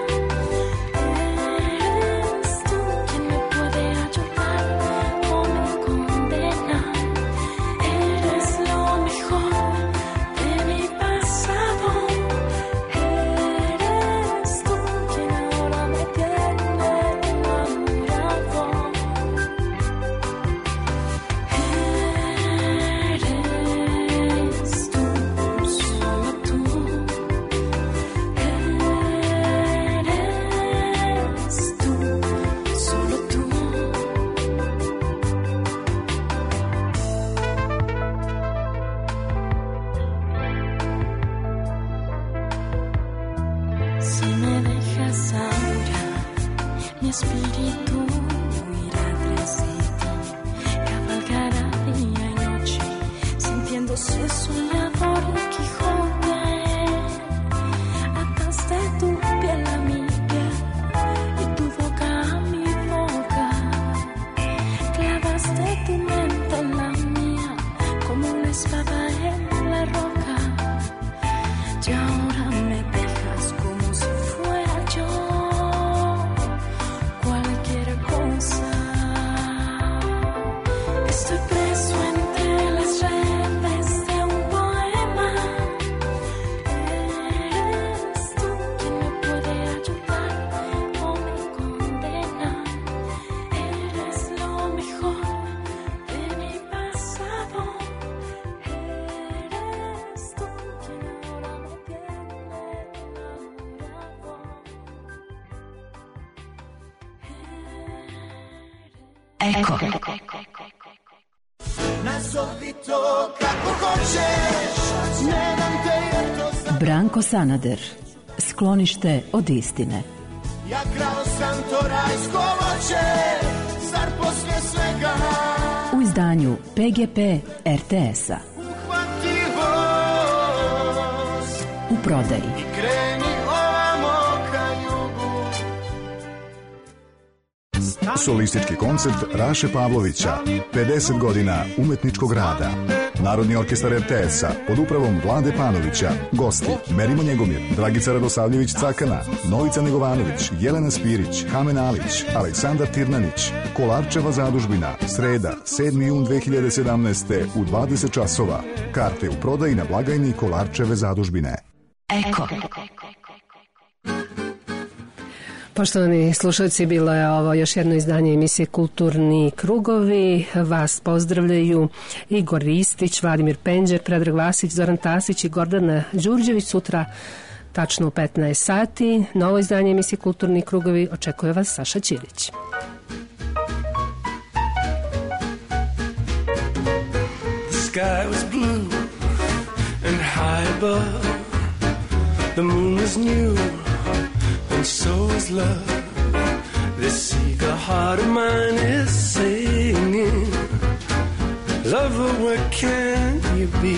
Eres tú quien me puede ayudar o me condena. Eres lo mejor de mi pasado. Eres tú quien ahora me tiene enamorado. Eres tú, solo tú. Eres tú, solo tú. Si me dejas ahora, mi espíritu irá tras de ti. Cabalgará día y noche, sintiéndose soñador y Quijote. Ataste tu piel a mi piel y tu boca a mi boca. Clavaste tu mente en la mía como una espada en la roca. Y ahora me dejas como si fuera yo cualquier cosa. Estoy preso entre las redes de un poema. Eres tú quien me puede ayudar o me condena. Eres lo mejor de mi pasado. Eres tú quien ahora me tiene enamorado. Eko. Nazovi to kako hoćeš, ne dam te jer to znam. Branko Sanader. Sklonište od istine. Ja krao sam to rajsko voće, zar poslije svega U izdanju PGP RTS-a. uhvativost. U prodaji. Kreni ovamo ka jugu. Solistički koncert Raše Pavlovića, 50 godina umetničkog rada. Narodni orkestar RTS-a pod upravom Vlade Panovića. Gosti Merimo Njegomir, Dragica Radosavljević Cakana, Novica Negovanović, Jelena Spirić, Kamen Alić, Aleksandar Tirnanić. Kolarčeva zadužbina, sreda, 7. jun 2017. u 20 časova. Karte u prodaji na blagajni Kolarčeve zadužbine. Eko. Poštovani slušalci, bilo je ovo još jedno izdanje emisije Kulturni krugovi. Vas pozdravljaju Igor Ristić, Vladimir Penđer, Predrag Vasić, Zoran Tasić i Gordana Đurđević. Sutra tačno u 15 sati novo izdanje emisije Kulturni krugovi. Očekuje vas Saša Ćirić. The sky was blue and high above. The moon was new and so is love. This eager heart of mine is singing. Lover, where can you be?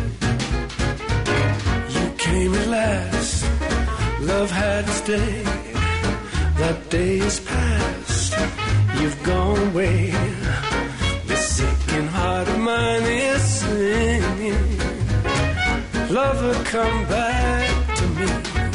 You came at last. Love had its day. That day is past. You've gone away. This aching heart of mine is singing. Lover, come back to me.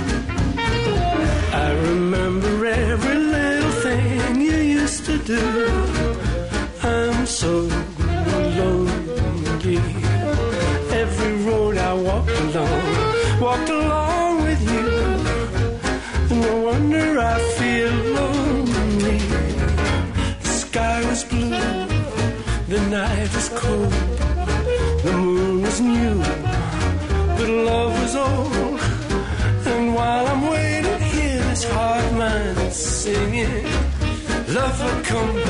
I remember every little thing you used to do. I'm so lonely. Every road I walked along with you. No wonder I feel lonely. The sky was blue, the night was cold, the moon was new, but love was old. And while I'm waiting, this heart of mine is singing, lover, come back.